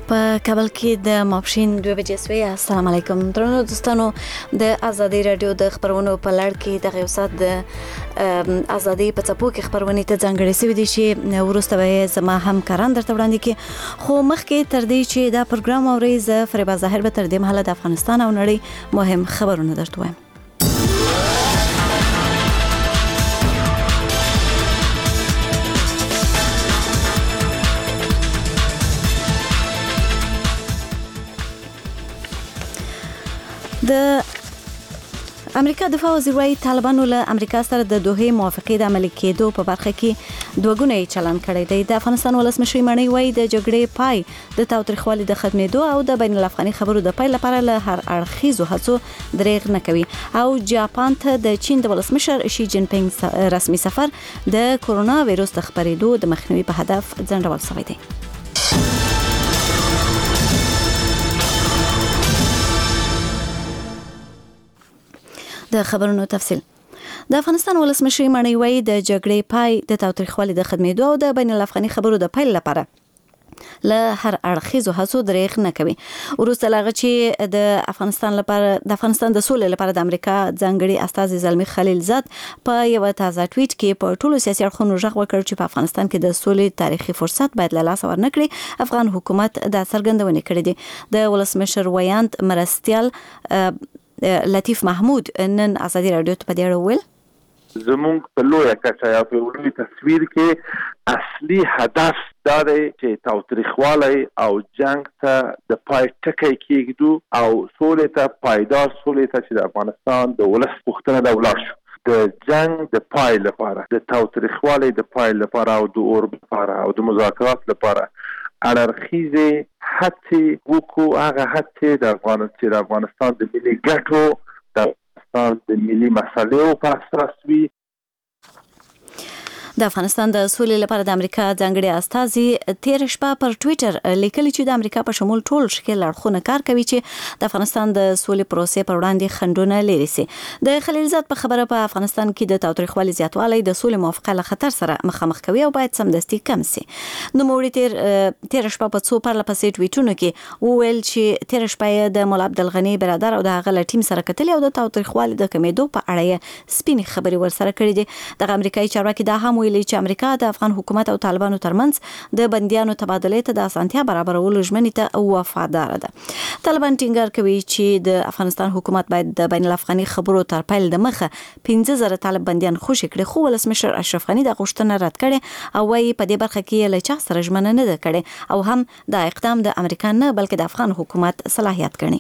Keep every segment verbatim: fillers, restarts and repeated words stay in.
په کابل کې د ماپښین دوه بجې سوې. السلام علیکم درنو دوستانو، د ازادي رادیو د خبرونو په لړ کې د یو ساعت د ازادي په څپو کې خبرونه ته ځانګړې سوي دي چې وروسته به زما همکاران درته وړاندې کړي. خو مخکې تر دې چې دا پروګرام اورئ، زه فریبا ظاهر به تر دې مهاله د افغانستان او نړۍ مهم خبرونه درته وایم. د امریکا دفاع وزیر وايي طالبانو له امریکا سره د دوه موافقې د عملي کېدو په برخه کې دوه ګونی چلن کړی دی. د افغانستان ولسمشر مانی وايي د جګړې پای د تاوتریخوالي د ختمېدو او د بین الافغاني خبرو د پیل لپاره له هر اړخیزو هڅو دریغ نه کوي. او جاپان ته د چین د ولسمشر شي جین پینګ رسمي سفر د کورونا وایروس د خپرېدو د مخنیوي په هدف ځنډول شوی دی. د خبرونو تفصیل. د افغانستان ولسمشر مانی وايي د جګړې پای د تاوتریخوالي د ختمېدو او د بین الافغاني خبرو د پیل لپاره له هر اړخیزو هڅو دریغ نه کوي. وروسته له هغه چې د افغانستان لپاره د افغانستان د سولې لپاره د امریکا ځانګړي استازي زلمي خلیل زاد په یو تازه ټویټ کې په ټولو سیاسي اړخونو ژغ وکړ چې په افغانستان کې د سولې تاریخي فرصت باید له لاسه ورنکړي. افغان حکومت دا څرګندونه کړې ده. د ولسمشر ویاند مرستیال لطیف محمود نن ازادي رادیو ته په دې اړه ویل: زمونږ په لویه کچه یا په لوی تصویر کې اصلي هدف دا دی چې تاوتریخوالی او جنگ ته د پای ټکی کېږدو او سولې ته، پایدار سولې ته چې د افغانستان د ولس پوښتنه ده ولاړ شو. د جنگ د پای لپاره، د تاوتریخوالي د پای لپاره او د اور لپاره او د مذاکرات لپاره اړخیزې هڅې وکړو. هغه هڅې د افغانستان د افغانستان د ملي ګټو، د افغانستان د ملي مسایلو په اساس وي. د افغانستان د سولې لپاره د امریکا ځانګړي استازي تیر شپه پر ټویټر لیکلي چې د امریکا په شمول ټول شکل اړخونه کار کوي چې د افغانستان د سولې پروسې پر وړاندې خنډونه لري سي. د خلیل زاد په خبره په افغانستان کې د تاوتریخوالي زیاتوالی د سولې موافقه له خطر سره مخامخ کوي او باید سمدستي کم سي. نو موري تیر تیر شپه په څو پرله پسې ټویټونو کې وویل چې تیر شپه د مولا عبدالغنی برادر او د هغه ټیم سره کتلې او د تاوتریخوالي د کمیدو په اړه سپینې خبرې ورسره کړې دي. د امریکایي چارواکي دا هم چې امریکا د افغان حکومت او طالبانو ترمنځ د بنديانو تبادله ته د اسانتیا برابرولو ژمنې ته وفادار ده. طالبان ټینګار کوي چې د افغانستان حکومت باید د بین الافغاني خبرو تر پیل د مخه پنځه زره طالب بنديان خوشي کړي. خو ولسمشر اشرف غنی د غوښتنه رد کړي او وايي په دې برخه کې له چا سره ژمنه نه ده کړې او هم دا اقدام د امریکا نه بلکې د افغان حکومت صلاحیت ګڼي.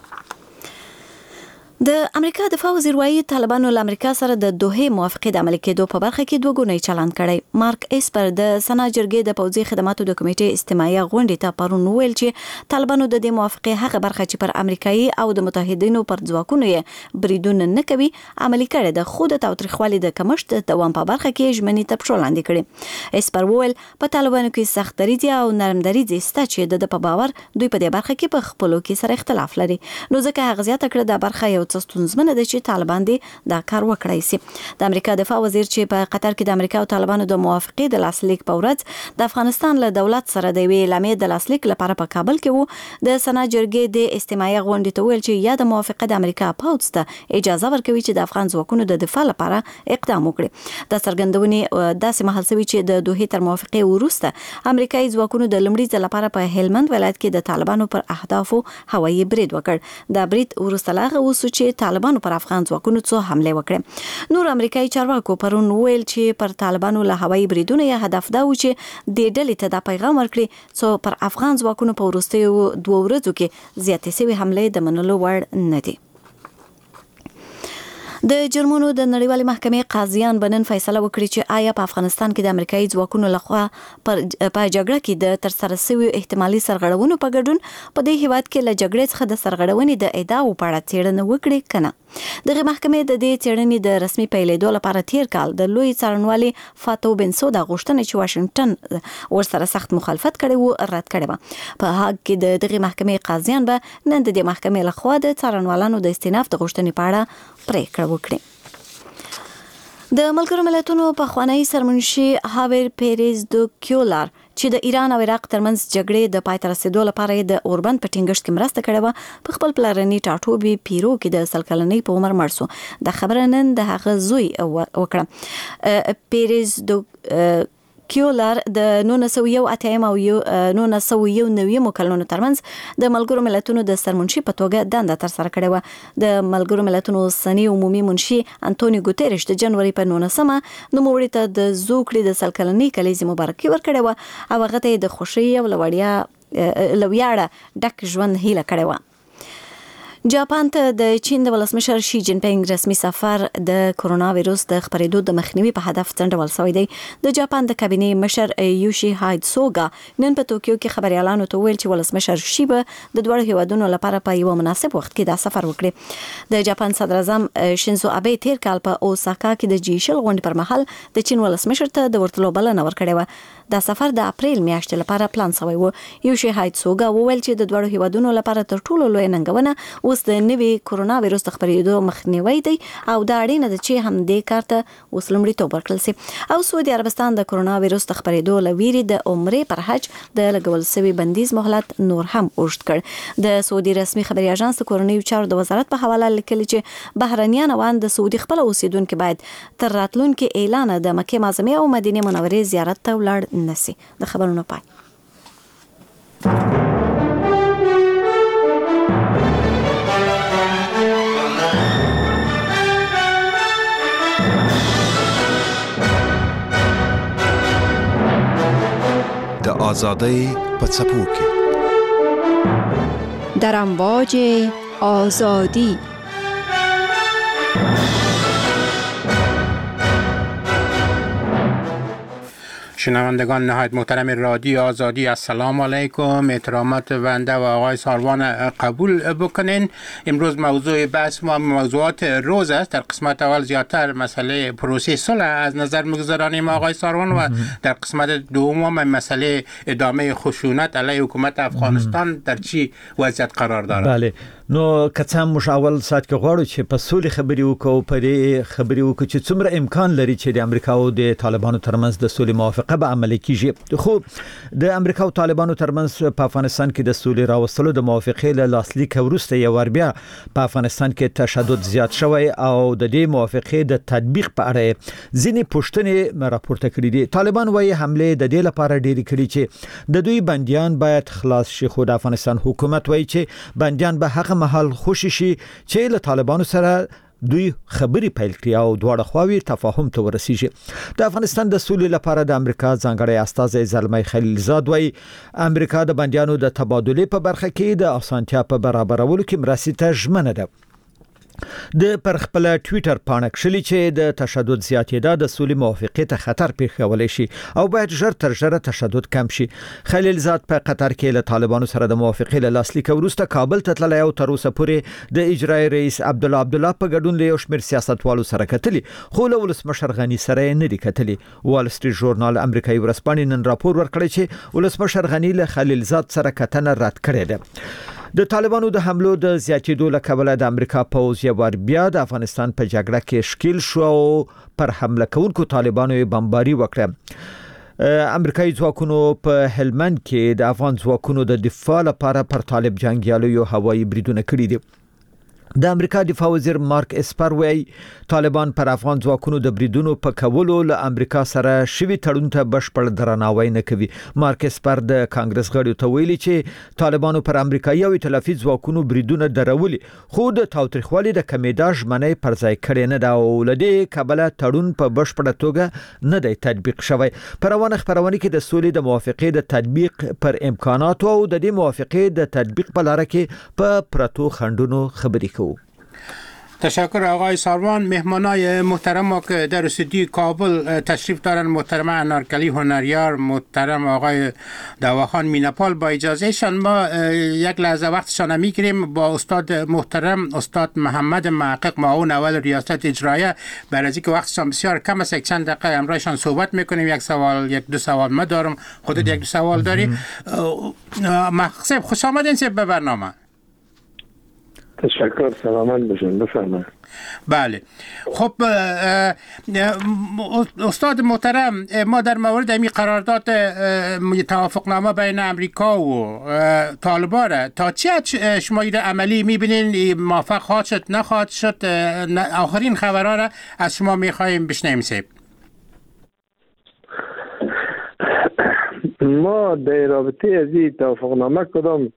د امریکا دفاع وزیر وايي طالبانو له امریکا سره د دوه موافقې د عملي کېدو په برخه کې دوه ګونی چلن کړی. مارک اسپر د سنا جرګې د پوځي خدماتو د کمیټې استماعي غونډې ته پرون ویل چې طالبانو د دې موافقې هغه برخه چې پر امریکایي او د متحدینو پر ځواکونو یې بریدونه نه کوي عملي کړي د خود تاوتریخوالي د کمښت د دوام په برخه کې ژمنې ته پښو لاندې کړي. اسپر ویل په طالبانو کې سخت دریځ او نرم دریځ سته چې د په باور دوی په دې برخه کې په خپلو کې سره اختلاف لري. نو ځکه هغه زیاته کړه د برخه یو څه ستونزمنه ده چې طالبان دې دا کار وکړای سي. د امریکا دفاع وزیر چې په قطر کې د امریکا او طالبانو د موافقې د لاسلیک په ورځ د افغانستان له دولت سره د وی اعلامیې د لاسلیک لپاره په کابل کې وو، د سنا جرګې د استماعي غونډې ته ویل چې یا د موافقه د امریکا پوځ ته اجازه ورکوي چې د افغان ځواکونو د دفاع لپاره اقدام وکړي. د څرګندونې داسې مهال شوی چې د دوه تر موافقې وروسته امریکایي ځواکونو د لمړي ځل لپاره په هلمند ولایت کې د طالبانو پر اهدافو هوایي برید وکړ. دا برید وروسته لاغه وسو چې طالبانو پر افغان ځواکونو څو حمله وکړه. نور امریکایي چارواکو پرون ویل چې پر طالبانو له هوایي بریدونو یې هدف دا و چې د ډلې ته دا پیغام ورکړي څو پر افغان ځواکونو په وروستیو دوه ورځو کې زیاتې شوې حملې د منلو وړ نه دي. د جرمونو د نړیوالې محکمې قاضیان بنن فیصله وکړي چې آیا په افغانستان کې د امریکایي ځواکونو لخوا پر په جګړه کې د ترسره شویو احتمالي سرغړونو په ګډون په دې هیواد کې له جګړې څخه د سرغړونې د ادعاو په اړه څېړنه وکړي کنه. دغه محکمې د دې څېړنې د رسمي پیلېدو لپاره تیر کال د لوی څارنوالي فاتو بنسودا غوښتنه چې واشنگټن ورسره سخت مخالفت کړي وو رد کړي و. په هغه کې د دغه محکمې قاضیان به نن د دې محکمې لخوا د څارنوالانو د استئناف د غوښتنې په اړه پریکړه وکړي. د ملګرو ملتونو پخوانی سرمنشي هاویر پیریز دو کیولار چې د ایران او عراق ترمنځ جګړې د پای ته رسیدو لپاره د اوربند په ټینګښت کې مرسته کړې و، په خپل پلرني ټاټوبي پیرو کې د سل کلنۍ په عمر مړ شو. د خبره نن د هغه زوی وکړه. پیریز دو کیولار د نولس سوه یو اتیا او نولس سوه یو نوي کلونو ترمنځ د ملګرو ملتونو د سرمنشي په توګه دنده تر سره کړې و. د ملګرو ملتونو سنی عمومي منشي انټونیو ګوتریش د جنوري په نولسمه نوموړي ته د زوکړې د سل کلنۍ کلیزې مبارکي ورکړې و او هغه ته د خوشي او لوړیا لویاړه ډک ژوند هیله کړې و. جاپان ته د چین د ولسمشر شي جین پینګ رسمي سفر د کرونا وایروس د خپرېدو د مخنیوي په هدف ځنډول شوی دی. د جاپان د کابینې مشر یوشي هاید سوګا نن په توکیو کې خبريالانو ته ویل چې ولسمشر شي به د دوه هیوادونو لپاره په یو مناسب وخت کې دا سفر وکړي. د جاپان صدر اعظم شینزو ابه تیر کال په اوساکا کې د جی شل غونډې پر مهال د چین ولسمشر ته د ورتلو بلنه ورکړې و. دا سفر د اپریل میاشتې لپاره پلان شوی و. یوشي هاید سوګا وویل چې د دوه هیوادونو لپاره تر ټولو لوی ننګونه اوس د نوي کرونا وایروس د خپرېدو مخنیوي دی او دا اړینه ده چې هم دې کار ته اوس لومړیتوب ورکړل شي. او سعودي عربستان د کرونا وایروس د خپرېدو لویری د عمرې پر حج د لګول شوی بندیز مهلت نور هم اوږد کړ. د سعودي رسمي خبري اژانس د کورنیو چارو د وزارت په حواله لیکلي چې بهرنیان اوان د سعودي خپل اوسیدونکو باید تر راتلونکي اعلان د مکه معظمه او مدینه منورې زیارت ته ولاړ نسی. د خبرونو پای. د آزادی په څپو کې در امواج آزادی. شنوندگان نهایت محترم رادیو آزادی، السلام علیکم. احترامات بنده و آقای ساروان قبول بکنین. امروز موضوع بحث ما موضوعات روز است. در قسمت اول زیادتر مسئله پروسه صلح از نظر میگذارانیم آقای ساروان و در قسمت دوم مسئله ادامه خشونت علیه حکومت افغانستان در چی وضعیت قرار دارد. بله، نو کڅم مشاول سات کې غواړو چې په سولې خبرې وکړو، په دې خبرې وکړو چې څومره امکان لري چې د امریکا او د طالبانو ترمنځ د سولې موافقه به عملي کیږي. خو د امریکا او طالبانو ترمنځ په افغانستان کې د سولې راوستلو د موافقې له لاسلیک وروسته یو ور بیا په افغانستان کې تشدد زیات شوی او د دې موافقې د تطبیق په اړه ځینې پوښتنې راپورته کړې دي. طالبان وايي حمله د دې لپاره ډېری کړي چې د دوی بنديان باید خلاص شي، خو د افغانستان حکومت وايي چې بنديان به هغه محل خوشي شي چې له طالبانو سره دوی خبري پیل کړي او دواړه خواوې تفاهم ته ورسیږي. د افغانستان د سولې لپاره د امریکا ځانګړی استازی زلمی خلیلزاد وايي امریکا د بنديانو د تبادله په برخه کې د اسانتیا په برابرولو کې مرستې ته ژمنه ده. د پر خپل ټوئیټر پاڼه کښلي چې د تشدد زیاتېدا د سولې موافقې ته خطر پیښولی شي او باید ژر تر ژره تشدد کم شي. خلیلزاد په قطر کې له طالبانو سره د موافقې له لاسلیک وروسته کابل ته تللی او تر اوسه پورې د اجرایي رئیس عبدالله عبدالله په ګډون له یو شمېر سیاستوالو سره کتلي، خو له ولسمشر غني سره یې نه دي کتلي. وال سټریټ ژورنال امریکایي ورځپاڼې نن راپور ورکړی چې ولسمشر غني له خلیلزاد سره کتنه رد کړې ده. د طالبانو د حملو د زیاتېدو له کبله د امریکا پوځ یو ور بیا د افغانستان په جګړه کې شکیل شو او پر حمله کوونکو طالبانو یې بمباري وکړه. امریکایي ځواکونو په هلمند کې د افغان ځواکونو د دفاع لپاره پر طالب جنگیالو یو هوایي بریدونه کړي دي. د امریکا دفاع وزیر مارک اسپر وایي طالبان پر افغان ځواکونو د بریدونو په کولو له امریکا سره شوي تړون ته بشپړ درناوی نه کوي. مارک اسپر د کانګرس غړو ته ویلي چې طالبانو پر امریکایي او ائتلافي ځواکونو بریدونه درولي، خو د تاوتریخوالي د کمیدا ژمنې پر ځای کړي نه دا او لدې کابل تړون په بشپړه توګه نه دی تطبیق شوی. پر روانه خبرونه کې د سولې د موافقې د تطبیق پر امکاناتو او د دې موافقې د تطبیق په لار کې په پرتو خندونو خبرې کوي. تشکر آقای ساروان. مهمانای محترم ما که در استودیوی کابل تشریف دارن محترم انارکلی هنریار، محترم آقای دواخان میناپال، با اجازهشان ما یک لحظه وقتشان میگیریم با استاد محترم استاد محمد محقق معاون اول ریاست اجرایه. برای اینکه وقتشان بسیار کم است یک چند دقیقه امروزشان صحبت میکنیم. یک سوال یک دو سوال ما دارم، خودت یک دو سوال داری. محقق خوش آمدین به برنامه. تشکر، سلامت باشین، بفرمایید. بله خب استاد محترم، ما در مورد این قرارداد توافقنامه بین امریکا و طالبان تا چه شما این عملی میبینین؟ موفق خواهد شد نخواهد شد؟ آخرین خبرها را از شما میخواهیم بشنویم. سیب ما در رابطه از این توافقنامه کدام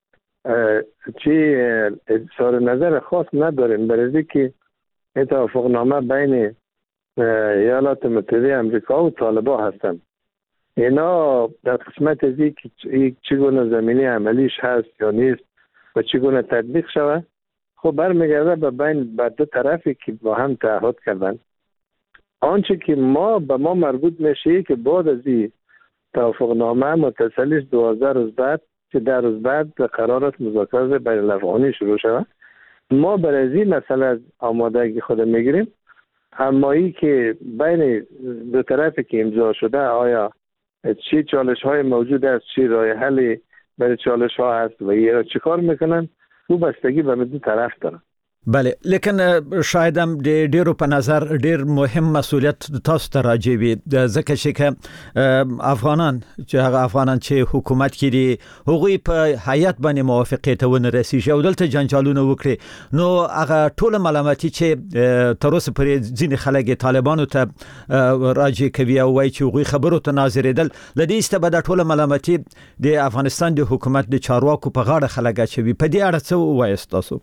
چی اظهار نظر خاص نداریم، برای که این توافقنامه بین ایالات متحده امریکا و طالبان هستند. اینا در قسمت از این که چگونه زمینی عملیش هست یا نیست و چگونه تطبیق شود، خب برمیگرده به بین به دو طرفی که با هم تعهد کردن. آنچه که ما به ما مربوط میشه که بعد از این توافقنامه متصلش دوازده روز بعد که در روز بعد قرار است مذاکرات بین الافغانی شروع شود. ما برای این مسئله از آمادگی خود میگیریم، اما ای که بین دو طرفی که امضا شده آیا چی چالش های موجود است، چی راه حلی برای چالش ها هست و یا چی کار میکنن، او بستگی به دو طرف داره. بله، لیکن شاید هم د ډیرو په نظر ډیر مهم مسؤلیت تاسو ته راځي وي، ځکه چې افغانان چې هغه افغانان چې حکومت کړي هغوی په هیئت باندې موافقه ته ونه رسیږي او دلته جنجالونه وکړي، نو هغه ټول ملامتي چې تر اوسه پورې ځینې خلک طالبانو ته راځي کوي او وایي چې هغوی خبرو ته ناظرېدل، له دې ایسته به دا ټول ملامتي د افغانستان د حکومت د چارواکو په غاړه خلک اچوي. په دې اړه څه ووایاست تاسو؟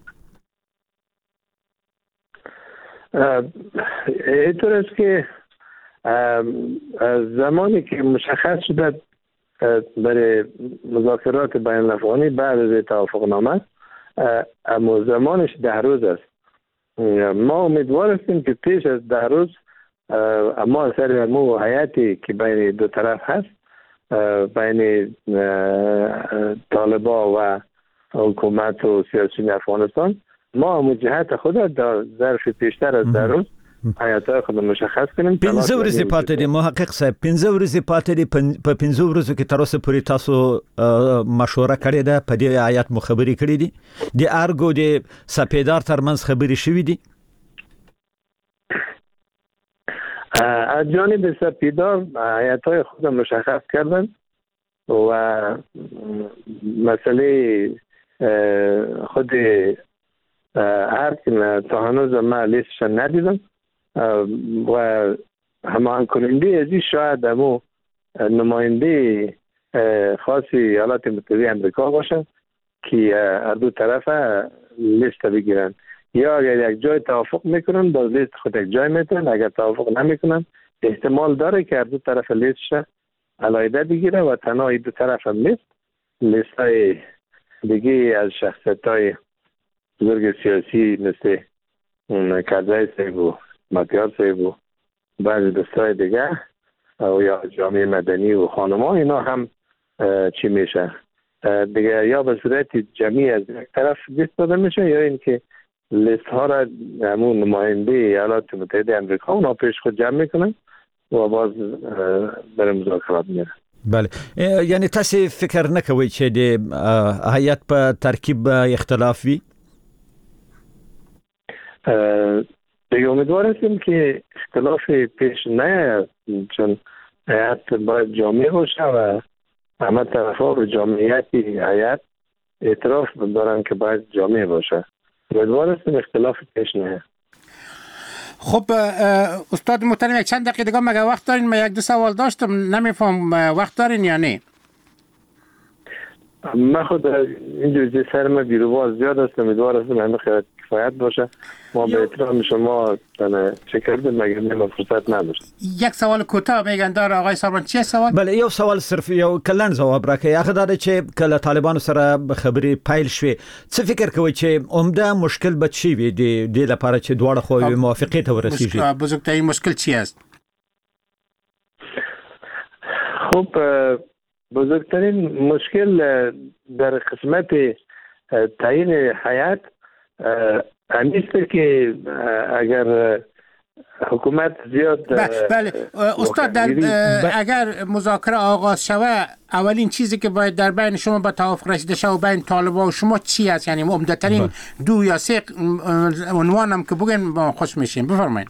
اینطور است که زمانی که مشخص شده برای مذاکرات بین الافغانی بعد از توافقنامه، اما زمانش ده روز است. ما امیدوار هستیم که پیش از ده روز اما اثر امو حیاتی که بین دو طرف هست، بین طالبان و حکومت و سیاسیون افغانستان، ما مجهت خود در ظرف بیشتر از در روز حیاتای خود مشخص کنیم. پنځه ورځې پاتې دي محقق صاحب، پنځه ورځې پاتې دي. په پنځه ورځو کې تر اوسه پورې تاسو مشوره کړې ده، په دې آیات مو خبرې کړې دي، د ارګو د سپیدار ترمنځ خبرې شوې دي؟ از جانب سپیدار حیاتای خود مشخص کردن و مسئله خود هر که تا هنوز من لیستش ندیدم و همان کننده ازی شاید امو نماینده خاصی ایالات متحده امریکا باشه که هر دو طرف لیست بگیرن، یا اگر یک جای توافق میکنن باز لیست خود یک جای میتونن، اگر توافق نمیکنن احتمال داره که هر دو طرف لیستش علاوه بگیره و تنها دو طرف هم لیست لیست های دیگه از شخصیت های بزرگ سیاسی مثل کرزی صاحب و مطیار صاحب و بعضی دوستای دیگه و یا جامعه مدنی و خانما، اینا هم چی میشه دیگه، یا به صورت جمعی از یک طرف لیست داده میشه یا اینکه لیست ها را همون نماینده ایالات متحده امریکا اونا پیش خود جمع میکنن و باز برای مذاکرات میرن. بله، یعنی تاسو فکر نکوي چې د هیئت په ترکیب اختلاف وي؟ دیگه امیدوار هستیم که اختلاف پیش نیاید، چون هیئت باید جامعه باشه و همه طرفا به جامعیت هیئت اعتراف دارن که باید جامعه باشه. امیدوار هستیم اختلاف پیش نیاید. خب استاد محترم، یک چند دقیقه دیگه مگه وقت دارین؟ من یک دو سوال داشتم، نمیفهم وقت دارین یا نه؟ من خود اینجوری سرم بیروباز زیاد است، امیدوار هستم همه خیلی کفایت باشه. ما به احترام شما چه کردیم مگه ما فرصت نداشت. یک سوال کوتاه میگن داره آقای ساربان، چیه سوال؟ بله، یو سوال صرف یو کلن جواب راکړئ. هغه دا چې کله طالبانو سره خبرې پیل شوې، څه فکر کوئ چې عمده مشکل به چی وي د دې لپاره چې دواړه خواوې موافقې ته ورسیږي؟ بزرگترین مشکل چی است؟ خب بزرگترین مشکل در قسمت تعیین هیئت همیست که اگر حکومت زیاد بله استاد در اگر مذاکره آغاز شود اولین چیزی که باید در بین شما با توافق رسیده شود و بین طالبان و شما چی است؟ یعنی عمدترین دو یا سه عنوان هم که بگین ما خوش میشیم. بفرمایید.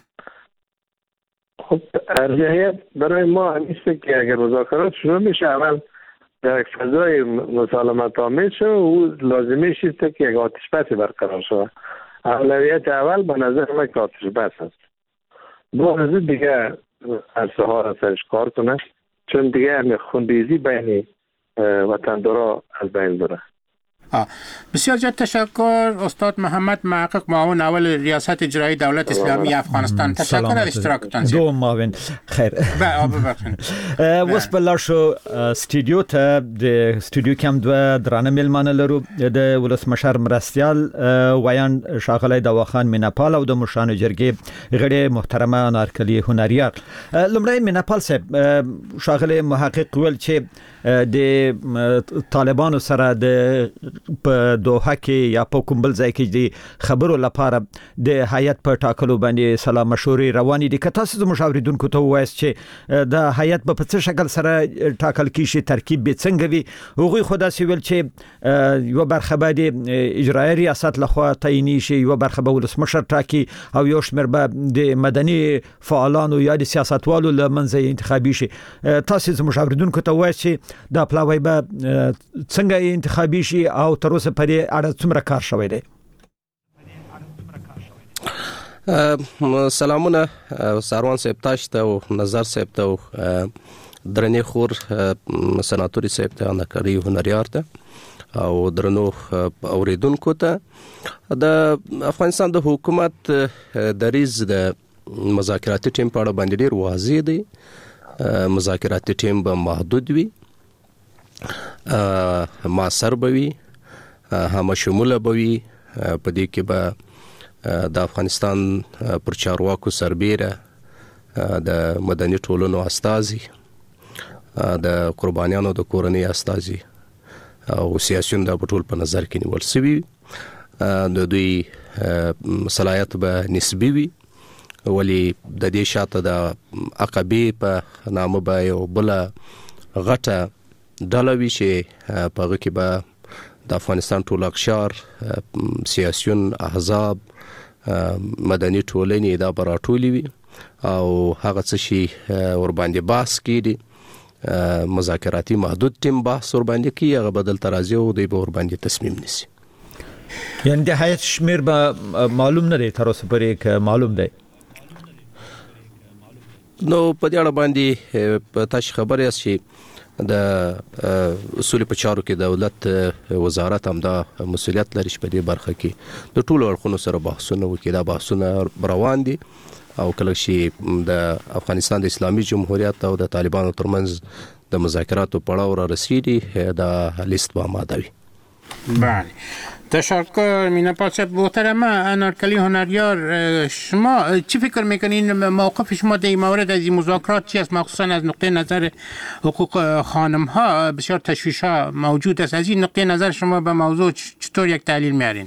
خب ارجحیت برای ما همیشه که اگر مذاکرات شروع میشه اول در یک فضای مسالمت آمیز شد و لازمه است که یک آتش بس برقرار شود. اولویت اول به نظر من که آتش بس است. بعد دیگه عرصه ها را سرش کار کنه، چون دیگه همین خونریزی بین وطندارا از بین بره. بسیار زیاد تشکر استاد محمد محقق، معاون اول ریاست اجرایی دولت اسلامی افغانستان. تشکر از اشتراکتان. دو معاون خیر. وس بلار شو استودیو ته د استودیو کم دو درانه ملمانه لرو د ولسمشر مرستیال ویان شاغلی دواخان میناپال او د مشان جرګې غړي محترمه انارکلی هنریار. لمړی میناپال صاحب شاغلی محقق ول چې د طالبانو سره د په دوحه کې یا په کوم بل ځای کې د خبرو لپاره د هیئت په ټاکلو باندې سلا مشورې روانې دي. که تاسو د مشاوریدونکو ته ووایاست چې د هیئت په څه شکل سره ټاکل کیږي، ترکیب به څنګه وي، هغوی خو داسې ویل چې یوه برخه به د اجرایي ریاست لخوا تعییني شي، یوه برخه به ولسمشر ټاکي او یو شمېر به د مدني فعالانو یا د سیاستوالو له منځه انتخابي شي. تاسو د مشاوریدونکو ته ووایاست چې دا پلاوی به څنګه انتخابي شي او تر اوسه پرې اړه څومره کار شوی دی؟ سلامونه ساروان صاحب تاسو ته او نظر صاحب ته او درنې خور سناتوري صاحب ته انکری هنریار ته او درنو اوریدونکو ته. د افغانستان د حکومت دریز د مذاکراتي ټیم په اړه باندې ډیر واضح دی. مذاکراتي ټیم به محدود وي، معاصر بوي، هم شموله بوي. په دې کې به د افغانستان پر چارواکو سربیره د مدني ټولنو استازي، د قربانیانو د کورنۍ استازي او سیاسيون د ټول په نظر کې نیول شوی. د دوی صلاحیت به نسبي وي، ولی د دې شاته د عقبې په نامه به یو بل غټه ډله وي چې په هغه کې به د افغانستان ټول اقشار، سیاسيون، احزاب، مدني ټولنې دا به راټولې وي او هغه څه شي ورباندې بحث کېږي. مذاکراتي محدود ټیم بحث ورباندې کوي، هغه بدل ترازی او دوی به ورباندې تصمیم نیسي. یعنی د هیئت شمیر به معلوم نه دی تر اوسه پورې که معلوم دی؟ نو په دې اړه باندې تاسو خبر یاست چې د اصول په چارو کې دولت وزارت هم دا مسؤلیت لري چې په دې برخه کې د ټولو اړخونو سره بحثونه وکړي. دا بحثونه روان دي او کله چې د افغانستان د اسلامي جمهوریت او د طالبانو ترمنځ د مذاکراتو پړاو را رسیدي دا لیست به آماده وي. بله تشکر میناپال صاحب. محترمه انارکلی هنریار، شما چی فکر میکنین موقف شما در این مورد از این مذاکرات چی است؟ مخصوصا از نقطه نظر حقوق خانم ها بسیار تشویش ها موجود است. از این نقطه نظر شما به موضوع چطور یک تحلیل میارین؟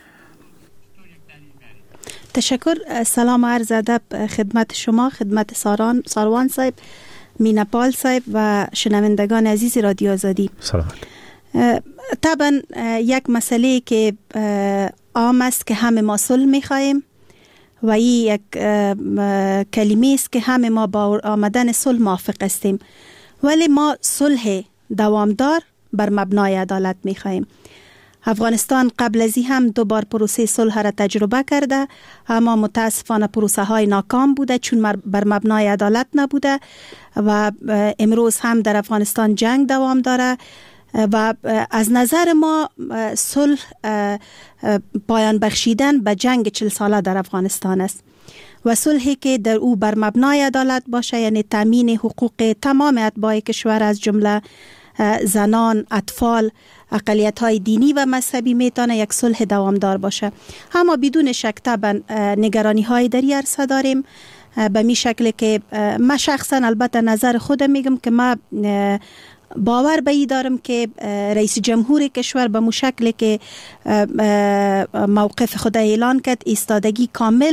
تشکر. سلام عرض ادب خدمت شما، خدمت ساران ساروان صاحب، میناپال صاحب و شنوندگان عزیز رادیو آزادی. سلام. طبعا یک مسئله که عام است که همه ما صلح می‌خواهیم و این یک کلمه است که همه ما با آمدن صلح موافق هستیم، ولی ما صلح دوامدار بر مبنای عدالت می‌خواهیم. افغانستان قبل از این هم دو بار پروسه صلح را تجربه کرده، اما متاسفانه پروسه های ناکام بوده چون بر مبنای عدالت نبوده و امروز هم در افغانستان جنگ دوام داره و از نظر ما صلح پایان بخشیدن به جنگ چل ساله در افغانستان است و صلحی که در او بر مبنای عدالت باشه، یعنی تامین حقوق تمام اتباع کشور از جمله زنان، اطفال، اقلیت‌های دینی و مذهبی میتونه یک صلح دوامدار باشه. اما بدون شک طبعا نگرانی‌های در این عرصه داریم به می شکل که ما شخصا البته نظر خودم میگم که ما باور به این دارم که رئیس جمهور کشور به مشکل که موقف خود اعلان کرد ایستادگی کامل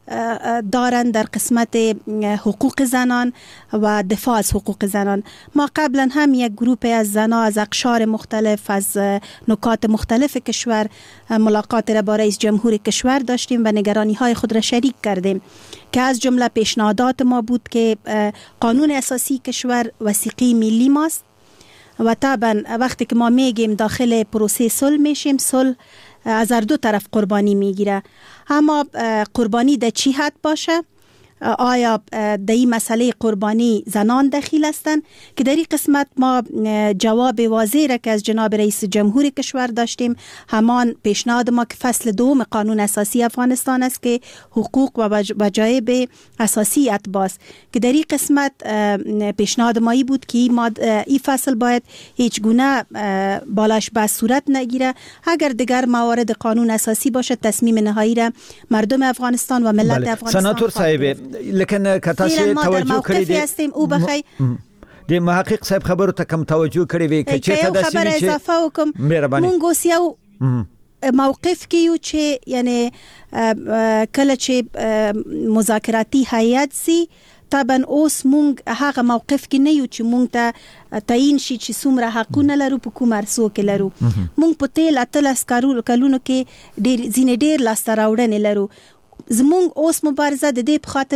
دارند در قسمت حقوق زنان و دفاع از حقوق زنان. ما قبلا هم یک گروه از زنان از اقشار مختلف از نکات مختلف کشور ملاقات را با رئیس جمهور کشور داشتیم و نگرانی های خود را شریک کردیم که از جمله پیشنهادات ما بود که قانون اساسی کشور وثیقه ملی ماست و طبعا وقتی که ما میگیم داخل پروسه صلح میشیم، صلح از هر دو طرف قربانی میگیره، اما قربانی در چی حد باشه؟ آیا در این مسئله قربانی زنان دخیل هستند که در این قسمت ما جواب واضح را که از جناب رئیس جمهور کشور داشتیم، همان پیشنهاد ما که فصل دوم قانون اساسی افغانستان است که حقوق و وجایب اساسی اتباس که در این قسمت پیشنهاد مایی بود که این فصل باید هیچ گونه بالاش بس صورت نگیره. اگر دیگر موارد قانون اساسی باشه تصمیم نهایی را مردم افغانستان و ملت بله. افغانستان سناتور صاحب لیکن کتاسی توجه کړی دی او بخی د محقق صاحب خبرو ته کم توجه کړی وی چې ته د خبر اضافه وکم مونږ اوس یو موقف کې یو چې یعنی کله چې مذاکراتی هیئت سي طبعا اوس مونږ هغه موقف کې نه یو چې مونږ ته تعین شي چې څومره حقونه لرو په کوم ارسو کې لرو. مونږ په تیل اتلس کلونو کې ډېر ځینې ډېر لاسته راوړنې لرو. زمونږ اوس مبارزه د دې په خاطر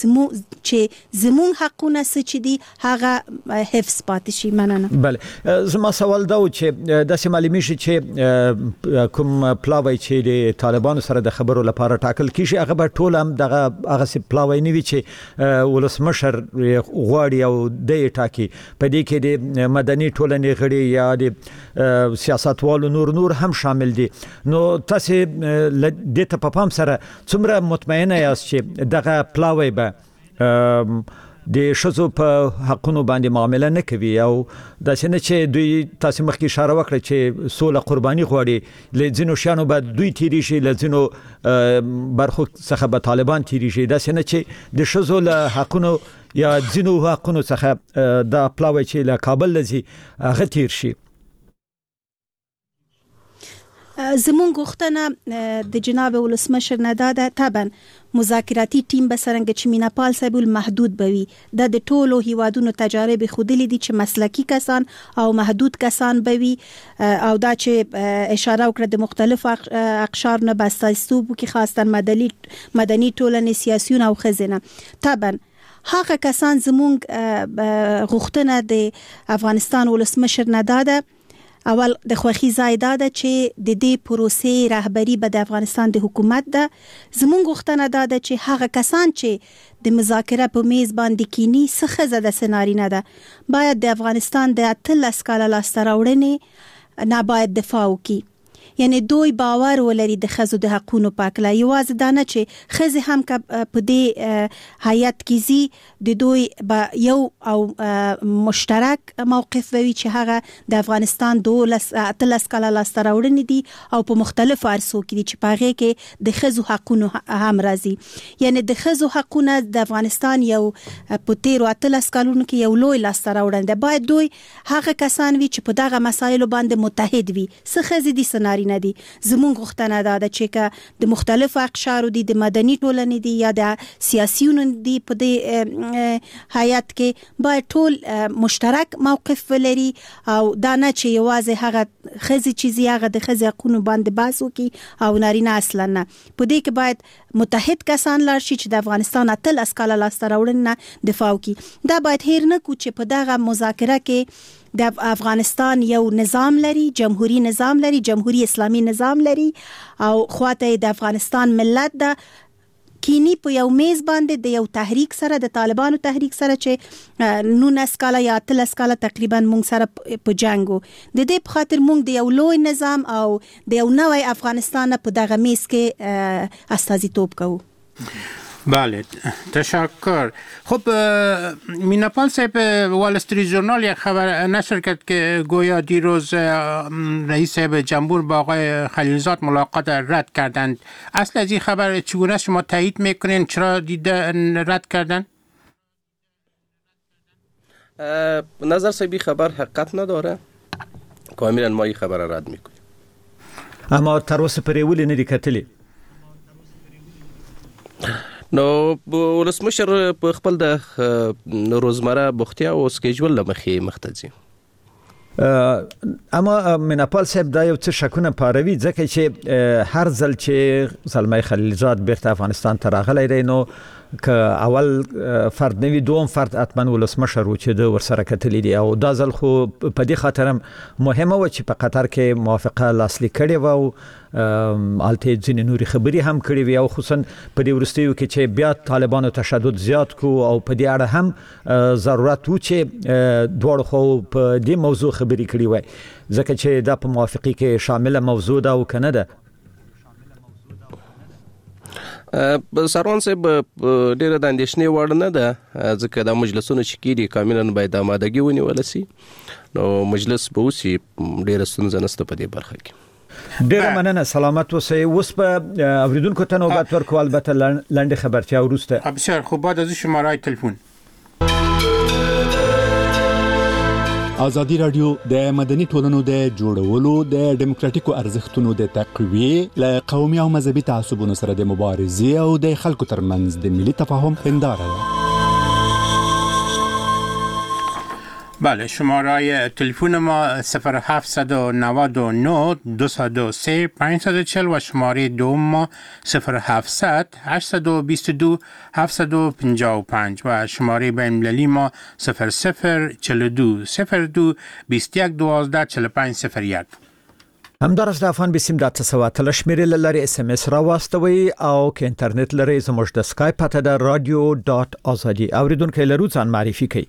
چې زمونږ حقونه څه چې دي هغه حفظ پاتې شي. مننه. بله زما سوال دا و چې داسې معلومیږي چې کوم پلاوی چې د طالبانو سره د خبرو لپاره ټاکل کیږي هغه به ټول هم دغه هغه سي پلاوی نه وي چې ولسمشر غواړي او د ټاکي په دې کې د مدني ټولنې غړي یا د سیاستوالو نور نور هم شامل دي. نو تاسو د ته په پام سره څومره مطمئنه یاست چې دغه پلاوی به د شذو په حقونو باندې معامله نه کوي او د سینه چې دوی تاسو مخکې اشاره وکړه چې سوله قرباني غواړي لزینو شانو به دوی تیری شي لزینو برخو څخه به طالبان تیری شي د سینه چې د شذو له حقونو یا زینو حقونو څخه د پلاوی چې له کابل لزی هغه تیر شي. زمون غوښتنه د جناب ولسمشر نه داده طبعا مذاکراتی ټیم به څنګه چې میناپال صاحب محدود بوي د د ټولو هیوادونو تجارب خودلی دي چې مسلکی کسان او محدود کسان بوي او دا چې اشاره وکړه د مختلف اقشار نه بستایستوب کې خاصتا مدني مدني ټولنې سیاسيون او خزینه طبعا هغه کسان زمونږ غوښتنه د افغانستان ولسمشر نه داده. اول د خوخي زایده ده چې د دې پروسې رهبری به د افغانستان د حکومت ده. زمونږ غوښتنه ده چې هغه کسان چې د مذاکره په میز باندې کینی څخه زده سناری نه ده باید د افغانستان د اتلس کاله لاسته راوړنې نه باید دفاع وکړي. یعنی دوی باور ولري د خزو د حقونو پاکله یوازې دا نه چې خزي هم په دې هیئت کې زی د دوی یو او مشترک موقف وي چې هغه د افغانستان دولس اتلس کاله لاسته راوړنې دي او په مختلفو ارسو کې دي چې په هغې کې د خزو حقونو هم راځي. یعنی د خزو حقونه د افغانستان یو په تیرو اتلس کالونو کې یو لوی لاسته راوړنه ده. باید دوی هغه کسان وي چې په دغه مسایلو باندې متحد وي. څه خزي دي سناري نه دي. زمونږ غوښتنه ده چې که د مختلفو اقشارو دي د مدني ټولنې دي یا د سیاسيونو دي په دې هیئت کې باید ټول مشترک موقف ولري او دا نه چې یوازې هغه خزي چیزي هغه د خزي حقونو باندې بحث وکړي او نارینه اصلا نه. په دې کې باید متحد کسان لار شي چې د افغانستان اتلس کاله لاسته راوړنې دفاع وکړي. دا باید هیر نه کو چې په دغه مذاکره کې د افغانستان یو نظام لري، جمهوریت نظام لري، جمهوریت اسلامی نظام لري او خواته د افغانستان ملت د کینی په یو میز باندې د یو تحریک سره د طالبانو تحریک سره چې نونس کاله یا اتلس کاله تقریبا مونږ سره په جنگو د دې په خاطر مونږ د یو لوی نظام او د یو نوی افغانستان په دغه میز کې استازیتوب کوو. بله تشکر. خب میناپال صاحب وال استریت ژورنال یک خبر نشر کرد که گویا دیروز رئیس جمهور با آقای خلیلزاد ملاقات رد کردند. اصل از این خبر چگونه شما تایید میکنین؟ چرا دیده رد کردن؟ نظر صاحبی خبر حقیقت نداره. کاملا ما این خبر رد میکنیم. اما تر اوسه پرې ولې نه دي کتلې؟ نو ولسمشر په خپل د روزمره بوختیا او سکیجول لمخې مختزي اما منپال صاحب دا یو څه شکونه پاروي ځکه چې هر ځل چې زلمي خلیلزاد بیرته افغانستان ته راغلی دی نو که اول فرد نوی دوم فرد اتمن ولسمشر و چې د ورسره کتلی دی او دا ځل خو په دې خاطر مهمه و چې په قطر کې موافقه لاسلیک کړې و او الته ځینې نوري خبري هم کړې وي او خصوصا په دې ورستیو کې چې بیا طالبانو تشدد زیات کو او په دې اړه هم ضرورت و چې دوړ خو په دې موضوع خبري کړې وای ځکه چې دا په موافقه کې شامل موضوع ده او کنه ده سروان صاحب ډیره د اندېښنې وړ نه ده ځکه د مجلسونو چې کېږي کاملاً باید آمادګي ونیول شي نو مجلس به اوسي ډیره ستونزه نشته په دې برخه کې ډیره مننه سلامت اوسئ اوس په اوریدونکو ته نوبت ورکو البته لنډه خبرتیا وروسته بسیار خوب بعد از شماره تلفن ازادي رادیو د مدني ټولنو د جوړولو د ډیموکراتیکو ارزښتونو د تقویې له قومي او مذهبي تعصبونو سره د مبارزې او د خلکو ترمنځ د ملي تفاهم هنداره ده. بله شماره تلفن ما صفر هفت نه نه دو صفر سه پنج چهار صفر و شماره دوم ما صفر هفت هشت دو دو هفت پنج پنج و شماره بین‌المللی ما صفر صفر چهل و دو صفر دو بیست و یک دوازده چهل و پنج صفر یک. همدارس د افغان بسیم د تسوات لشمیره لری اس ام اس را واستوي او که انټرنیټ لري زموږ د اسکایپ پته د رادیو ډاٹ ازادي اوریدونکو لرو ځان معرفي کوي.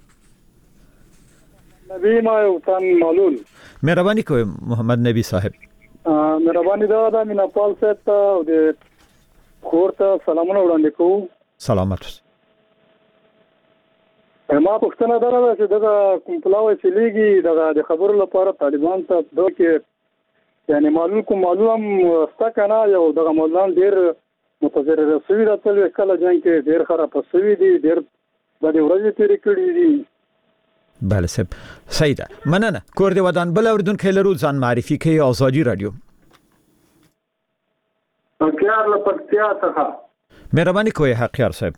نبی ما یو تن معلول مهرباني کوئ محمد نبی صاحب. مهرباني دا د میناپال صاحب ته او د خور ته سلامونه وړاندې کوم. سلامت. ما پښتنه درته چې دا کوم پلاوي چې لګي د خبرو لپاره طالبان ته دوه کې یعنی معلول کوم معلول هم ستکنه یو دغه مولان ډیر متضرر شوی راځل کله جنگ کې ډیر خراب شوی دي ډیر د ورځې تیرې کړې دي. بله سب سیده مننه کور دی ودان بل اوریدونکو لرو ځان معرفي کوي ازادي رادیو. حقیار لپکتیا څخه مهرباني کوئ حقیار صاحب.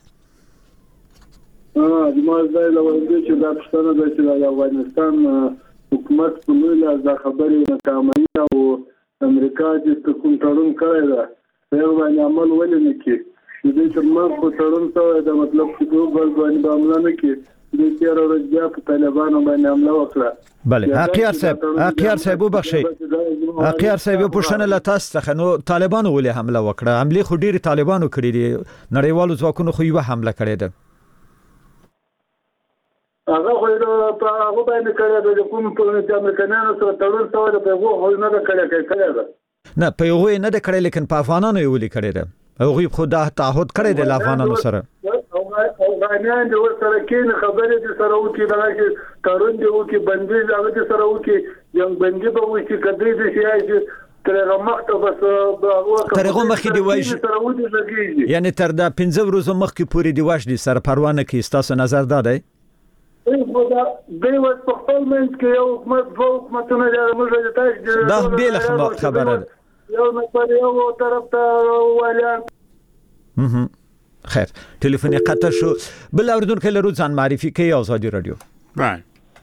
اه د مازای لوړ چې دا پښتنه د چې د افغانستان حکومت په لور د خبرې ناکامي او امریکا چې کوم تړون کړی دا یو باندې عمل ولې نه کوي د دې تر ما په تړون ته د مطلب چې دوه بل باندې عمل نه کوي د تیر ورځ په طالبانو باندې حمله وکړه. بله حقیار صاحب حقیار صاحب وبخشئ حقیار صاحب پوښتنه له تاسو څخه نو طالبانو ولې حمله وکړه حمله خو ډیری طالبانو کړې دي نړیوالو ځواکونو خو یو حمله کړې ده. هغه خو په هغه باندې کړی د کوم په نظام امریکایانو سره تړون سره په هغه هو نه کړی کړی ده نه په هغه نه د کړی لیکن په افغانانو یې ولې کړی ده هغه خو دا تعهد کړی د افغانانو سره افغانان د ور کې خبرې د سره وکي دا چې تړون دی وکي بندیز هغه د سره وکي یم بندي به وکي کدی د سیاسي ترغه مخته بس ترغه مخې دی وای یعنی تر دا پنځه ورځې مخکې پورې دی واش دي سره پروانه کې تاسو نظر دادای دا دوی وس په خپل منځ کې یو حکومت دوه حکومتونه د موږ د تاسو دا بیل خبره یو نفر یو طرف ته وایي. خیر تلیفون قطع شو بل اوریدونکو لرو ځان معرفي کوي ازادي رادیو. بله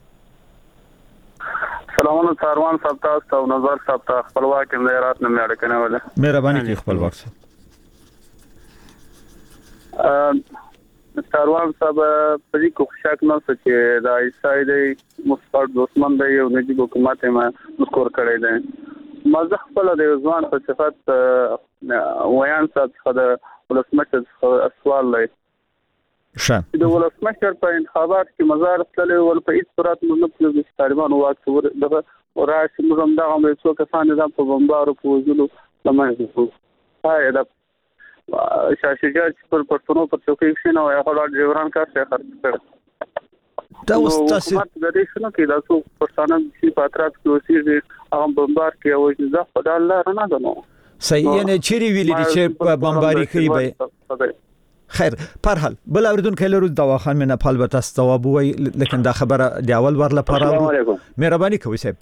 سلامونه سروان صاحب تاسو او نظر صاحب ته خپلواک امارات نه مړ کنه ولا مهرباني کوي خپلواک صاحب. ا سروان صاحب په دې کې شک نه چې دا ایسای دی مستقل دوستمن دی او نجیب حکومت ما مذکور کړی دی ما زه خپل د ځوان په صفت ویان صاحب خدای ولسمشر سوال لای شه د ولسمشر په انتخابات کې مزار تللی ول په هیڅ صورت موږ نه د طالبانو واکسور دغه وراسي موږ دا هم څو کسان د په بمبارو په وزلو لمنځه هاي دا شاشجاج پر پښتنو پر چوکۍ شنو یا هغه ډیوران کار څخه خرڅ کړ دا اوس تاسو د دې شنو کې دا څو پښتانه چې پاترات کې اوسېږي هغه بمبار کې او ځخ په الله نه ده نو صحیح یعنی چیرې ویلي دي چې بمباري کوي به خیر پر حال بل اوریدونکو لرو دواخان مینه پال به تاسو جواب وای لیکن دا خبره دی اول ور لپاره مهرباني کوي صاحب.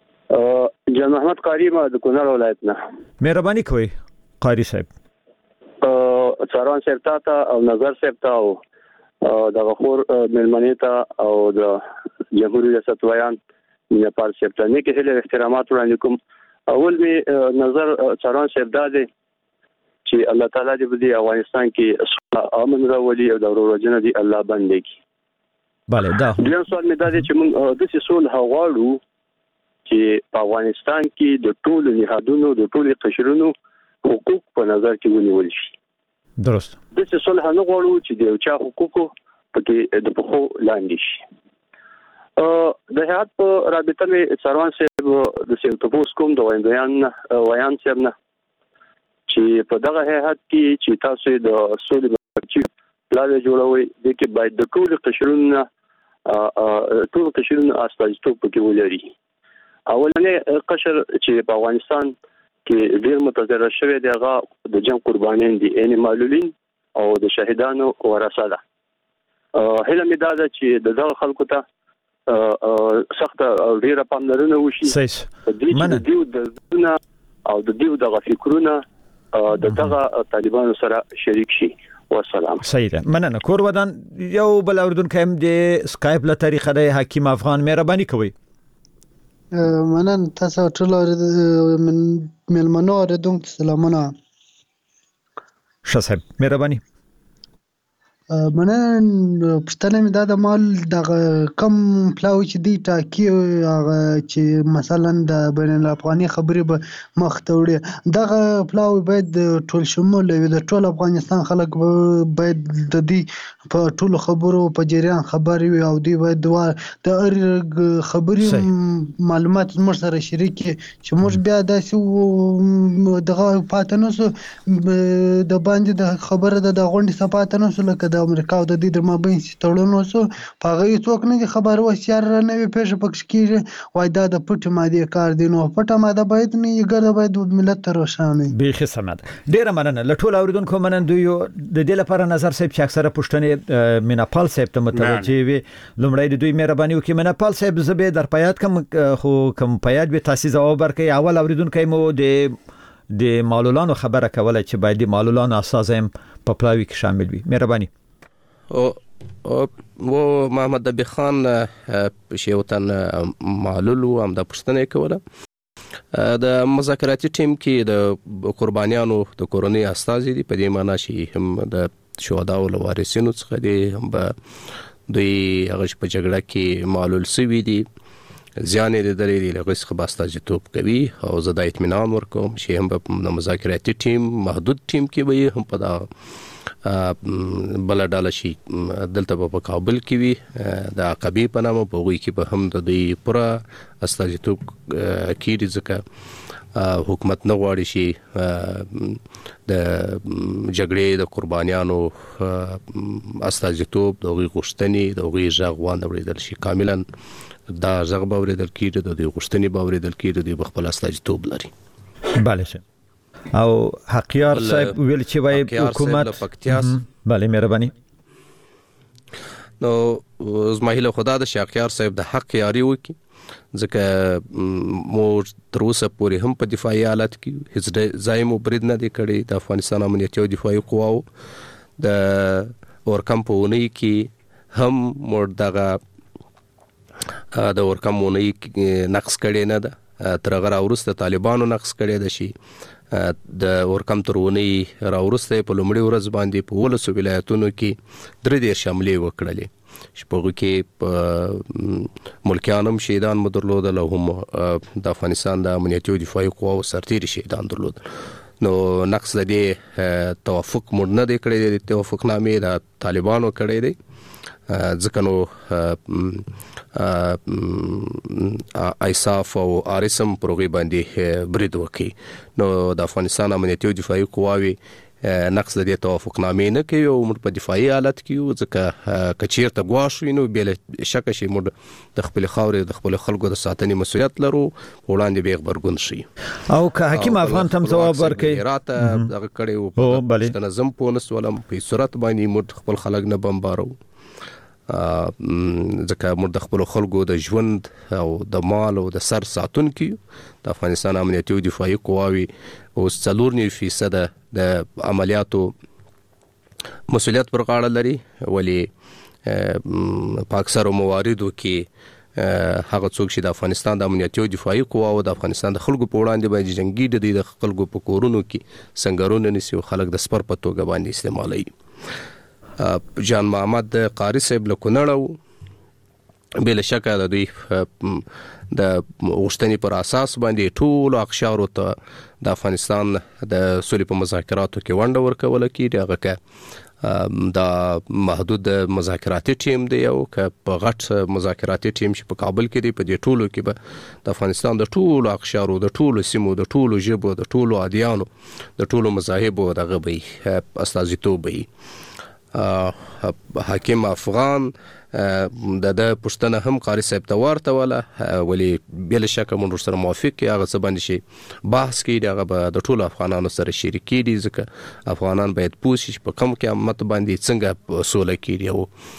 جان محمد قاری ما د کونړ ولایت نه مهرباني کوي قاری صاحب. څاران صاحب ته او نظر صاحب ته او د غفور ملمنې ته او د جمهوریت ریاست ویان نیپال صاحب ته نیک هیله احترامات وړاندې کوم. اول به نظر څاران صاحب دا دی چې الله تعالی دې په دې افغانستان کې امن راولي او د ورورجنه دې الله باندې کی. bale دا دویم سوال مې دا دی چې موږ د سیسول هغواړو چې په افغانستان کې د ټولو نهادونو د ټولو قشرونو حقوق په نظر کې ونیول شي. درست. د سیسول نه غواړو چې د چا حقوقو په د پخو لاندې شي. ا د هیات په رابطه مې څاروان صاحب د سیمټوپوس کوم د ویان ویان صاحب نه چې په دغه هیات کې چې تاسو د سولې چې پلان جوړوي د کې باید د ټول قشرونو ټول قشرونو استازیتوب پکې ولري. اولنې قشر چې په افغانستان کې ډېر متضرر شوی دی هغه د جنگ قربانیان دي یعنی معلولین او د شهیدانو ورثه ده. هله مې دا ده چې د دغه خلکو ته سخت او ډېره پاملرنه وشي د دیو د او د دیو دغه فکرونه د دغه طالبانو سره شریک شي. والسلام. صحیح ده. مننه. کور ودان یو بل اوردونکو هم د سکایپ له طریقه د حکیم افغان مهرباني کوي. مننه تاسو ټول من ملمنو اوردونکو سلامونه. ښه صاحب مهرباني. مننه پښتنه مې دا د مال د کم پلاو چې دی ټاکی هغه چې مثلا د بین الافغاني خبرې به مخ ته وړي دغه پلاو باید ټول شمول وي د ټول افغانستان خلک باید د دې په ټول خبرو په جریان خبر وي او دی باید د هر خبرې معلومات موږ سره شریک چې موږ بیا داسې دغه پاتنوسو د باندې د خبره د غونډې سپاتنوسو لکه د امریکا او د دې د مابین ستړونو سو په غي څوک نه خبر وسیار نه وي پېښه پکې کیږي وای دا د پټ ماده کار دی نو پټه ماده باید نه یګر باید ملت ته روښانه به سمات ډیره مننه لټول اوریدونکو مننه دوی د دې لپاره نظر صاحب چې اکثره پښتنې میناپال صاحب ته متوجي وي لومړی د دوی مهرباني وکړي میناپال صاحب زبې در پيات کم خو کم پيات به تاسو جواب ورکړي اول اوریدونکو مو د د معلولانو خبره کوله چې باید د معلولانو اساس هم په پلاوي کې شامل وي مهرباني. او و محمد نبی خان شیوتن معلول هم د پښتنې کوله د مذاکراتي ټیم کې د قربانیانو د کورونی استازي دي په دې معنی چې هم د شهدا او وارثینو څخه دي هم دوی هغه په جګړه کې معلول سوي دي ځان یې د درې د لغوي څخه باستازي توپ کوي او زه د اطمینان ورکوم چې هم د مذاکراتي ټیم محدود ټیم کې وي هم په دا بل ډاله شي دلته په کابل کې وي د عقبی په نامه په وی کې به هم د دې پورا استازیتوب کېږي ځکه حکومت نه غواړي شي د جګړې د قربانیانو استازیتوب د غوښتنې د غوي ژغوان اوریدل شي کاملا دا ژغ باورېدل کېږي د غوښتنې باورېدل کېږي د خپل استازیتوب لري. bale شه او حقیار صاحب ویل چې وای حکومت bale مهرباني نو زمایله خدا د شاقیار صاحب د حق یاري وکي ځکه مو تر اوسه پورې هم په دفاعي حالت کې هیڅ ځای مو برید نه دی کړی د افغانستان امنیتي او دفاعي قواو د اورکم په ونی کې هم مور دغه د اورکم ونی نقص کړي نه ده تر هغه راورسته طالبانو نقص کړي ده شي د اورکم ترونی راورسته په لومړي ورځ باندې په ولسو ولایتونو کې درې ډیر شاملې وکړلې شپږ کې ملکیانم شهیدان مدرلود له هم د افغانستان د امنیتي او دفاعي قواو سرتیري شهیدان درلود نو نقص دې توافق مړ نه دی کړی د توافق نامې د طالبانو کړی دی ځکه نو ایصاف او ارسم پروګرام باندې برید وکړي نو د افغانستان امنیتي او دفاعي قواوي نقص د توافق نامې نه کوي او موږ په دفاعي حالت کې ځکه کچیر ته غواړو نو بل شک شي موږ د خپل خاورې د خپل خلکو د ساتنې مسؤلیت لرو وړاندې به خبرګون شي او که حکیم افغان تم جواب ورکړي راته دغه کړي او په تنظیم په نسولم په صورت باندې موږ خپل خلک نه بمبارو ځکه موږ د خپل خلکو د ژوند او د مال او د سر ساتونکي د افغانستان امنیتي او دفاعي قواوي اوس څلور نیم فیصد د عملیاتو مسؤلیت پر غاړه لري، ولی په اکثرو مواردو کې هغه څوک چې د افغانستان د امنیتي او دفاعي قواو د افغانستان د خلکو په وړاندې باندې جنگي د دې د خلکو په کورونو کې سنگرونه نیسي او خلک د سپر په توګه باندې استعمالوي. جان محمد قاری صاحب له کونړ بل شک د دوی د غوښتنې پر اساس باندې ټول اقشارو ته د افغانستان د سولې په مذاکراتو کې ونډه ورکول کیږي. هغه که دا محدود مذاکراتي ټیم دی او که په غټ مذاکراتي ټیم چې په کابل کې دی، په دې ټولو کې به د افغانستان د ټولو اقشارو، د ټولو سیمو، د ټولو ژبو، د ټولو ادیانو، د ټولو مذاهبو دغه به استازیتوب وي. حاکم افغان د د پښتنه هم قاری صاحب ته ورته ولا، ولی بل شک موږ سره موافق یو هغه څه باندې شي بحث کیږي، هغه به د ټولو افغانانو سره شریکي دي، ځکه افغانان باید پوه شي په کوم قیامت باندې څنګه سوله کیږي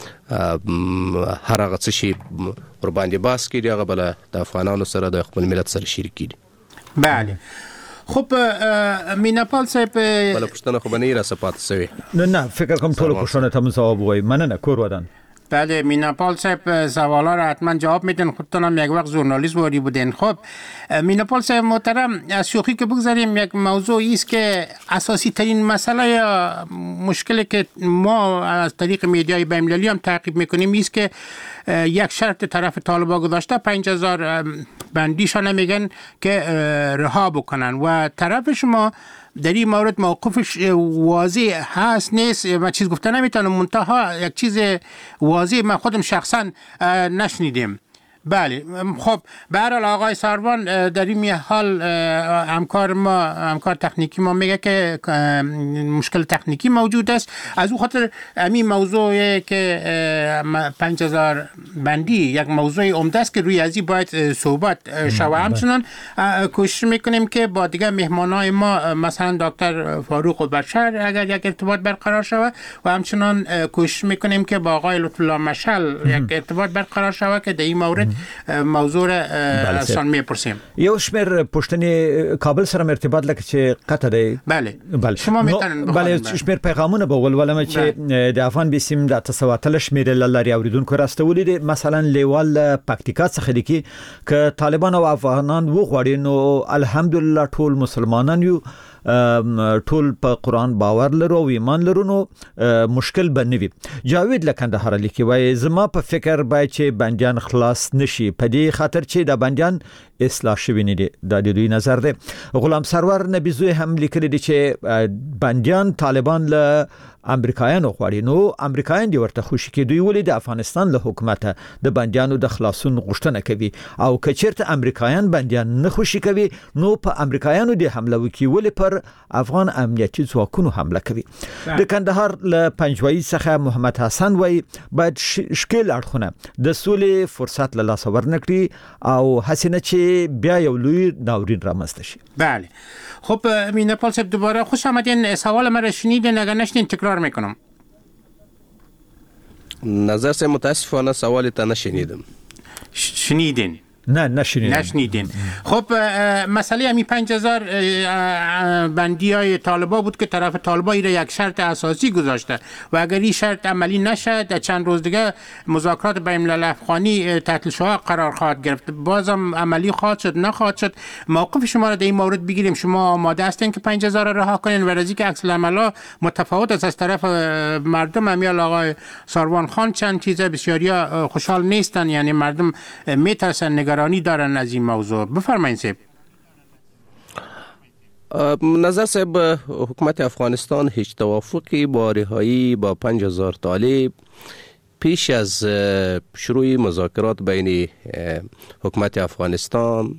او هر هغه څه شي ور باندې بحث کیږي هغه بل د افغانانو سره د خپل ملت سره شریکي دي. بله. خب میناپال صاحب بل پښتنه خو بنې را سپات سوي نه نه فکر کوم ټول پښتنه ته جواب وای مننه کور ودان. بله میناپال صاحب سوالا را حتما جواب میدن، خودتون هم یک وقت ژورنالیست بودی بودین. خب میناپال صاحب محترم، از شوخی که بگذاریم یک موضوعی است که اساسی ترین مسئله یا مشکلی که ما از طریق میدیای بین‌المللی هم تعقیب میکنیم است که یک شرط طرف طالبان گذاشته پنج هزار بندیشان میگن که رها بکنن و طرف شما در این مورد موقفش واضح هست نیست. من چیز گفته نمیتونم، منتها یک چیز واضح من خودم شخصا نشنیدیم. بله خب به هر حال آقای ساروان در این حال همکار ما همکار تکنیکی ما میگه که مشکل تکنیکی موجود است، از اون خاطر همین موضوعی که پنج هزار بندی یک موضوع عمده است که روی ازی باید صحبت شود. همچنان کوشش میکنیم که با دیگه مهمانای ما مثلا دکتر فاروق بشر اگر یک ارتباط برقرار شود و همچنان کوشش میکنیم که با آقای لطف الله مشعل یک ارتباط برقرار شود که در این مورد موضوع اصلا میپرسیم. یو شمیر پښتني کابل سره ارتباط لکه چې قطر دی. بله بله شما میتونن بله شمیر پیغامونه به ولولم چې د افغان بسیم د تسواتل شمیر لری اوریدونکو راستولې دي. مثلا لیوال پکتیکا څخه لیکي ک طالبان او افغانان وغوړي نو الحمدلله ټول مسلمانان یو ټول په قرآن باور لرو او ایمان لرو نو مشکل بنوي. جاوید لکندهار لیکي وای زما په فکر باید چې بندیان خلاص نشي په دې خاطر چې د بندیان اصلاح شوی نه دي. د دوی نظر دی. غلام سرور نبی زوی هم لیکلی دي چې بندیان طالبان له امریکایانو غواړي نو امریکایان دی ورته خوشی کې دوی ولې د افغانستان له حکومت د بندیانو د خلاصون غوښتنه کوي او کچرته امریکایان بندیان نه خوشی کوي نو په امریکایانو دی حمله وکي ولې پر افغان امنیتي ځواکونو حمله کوي. د کندهار له پنځوي څخه محمد حسن وای باید شکل اړخونه د سولې فرصت له لاس ورنکړي او حسینه چې بیا یو لوی ناورین رامنځته شي. بله خب میناپال صاحب دوباره خوش آمدین. سوال مرا شنیدین؟ اگر نشنین تکرار میکنم. نظر سے متاسفانه سوال تا نشنیدم. شنیدین؟ نه نشنیدین نشنیدین. خب مسئله همی پنج هزار بندی های طالبا بود که طرف طالبا ایره یک شرط اساسی گذاشته و اگر این شرط عملی نشد در چند روز دیگه مذاکرات بین الملل افغانی تحت شعاع قرار خواهد گرفت. بازم عملی خواهد شد نخواهد شد. موقف شما را در این مورد بگیریم. شما آماده هستین که پنج هزار رها کنین و رازی که عکس العمل متفاوت است از طرف مردم؟ امیال آقای ساروان خان چند چیزه بسیاریا خوشحال نیستن، یعنی مردم میترسن نگرانی دارن از این موضوع. بفرمایید صاحب. نظر صاحب حکومت افغانستان هیچ توافقی با رهایی با پنج هزار طالب پیش از شروع مذاکرات بین حکومت افغانستان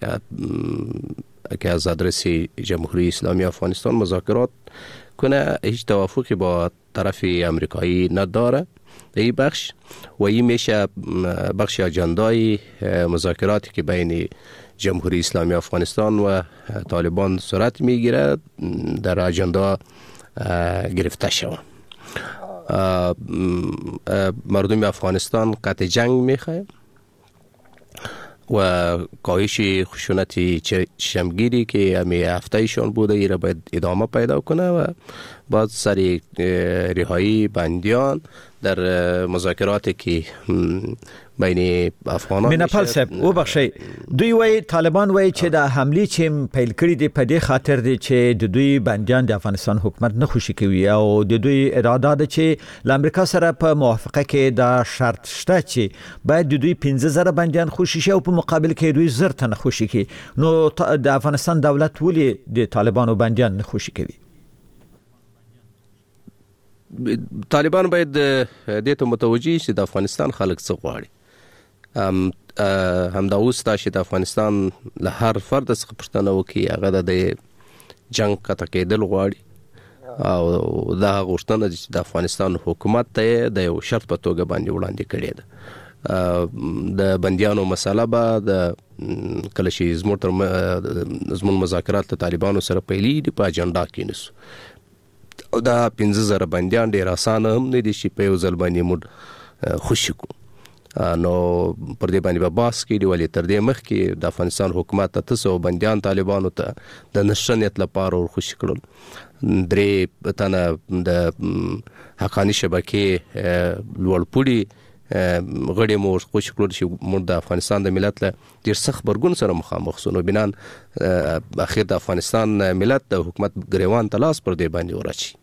که از آدرس جمهوری اسلامی افغانستان مذاکرات کنه هیچ توافقی با طرف امریکایی نداره در این بخش و این میشه بخش اجندای مذاکراتی که بین جمهوری اسلامی افغانستان و طالبان صورت میگیره در اجندا گرفته شود. مردم افغانستان قطع جنگ میخواه و کاهش خشونت چشمگیری که همی هفتهشان بوده ای را باید ادامه پیدا کنه و بعد سر رهایی بندیان در مذاکراتی که بین افغانان مینپال صاحب او بخشی دوی وای طالبان وای چې د حمله چې پیل کړی دی په دې خاطر دی چې د دوی بندیان د افغانستان حکومت نه خوشی کوي او د دوی اراده ده چې ل امریکا سره په موافقه کې دا شرط شته چې باید د دوی پنځه زره بندیان خوشی شي او په مقابل کې دوی زر تنه خوشی کوي. نو د افغانستان دولت ولی د طالبانو بندیان نه خوشی کوي؟ طالبان باید دې ته متوجي شي د افغانستان خلک څه غواړي. هم هم دا اوس چې د افغانستان له هر فرد څخه پوښتنه وکړي هغه د جنگ قطع کېدل غواړي او دا غوښتنه چې د افغانستان حکومت ته د یو شرط په توګه باندې وړاندې کړې ده. د بندیانو مسله به د کله چې زموږ تر زموږ مذاکرات د طالبانو سره پیلېږي په اجنډا کې نیسو او دا پنځه زره بندیان ډېر اسانه هم نه دي چې په یو ځل باندې موږ خوشي کړو. نو پر دې باندې به بحث کېږي ولې تر دې مخکې د افغانستان حکومت اته سوه بندیان طالبانو ته د نشریت لپاره ورخوشي کړل. درې تنه د حقاني شبکې لوړپوړي غړي مو خوشي کړل چې موږ د افغانستان د ملت له ډېر سخت غبرګون سره مخامخ شو. نو بنان اخر د افغانستان ملت د حکومت ګریوان ته لاس پر دې باندې ورچي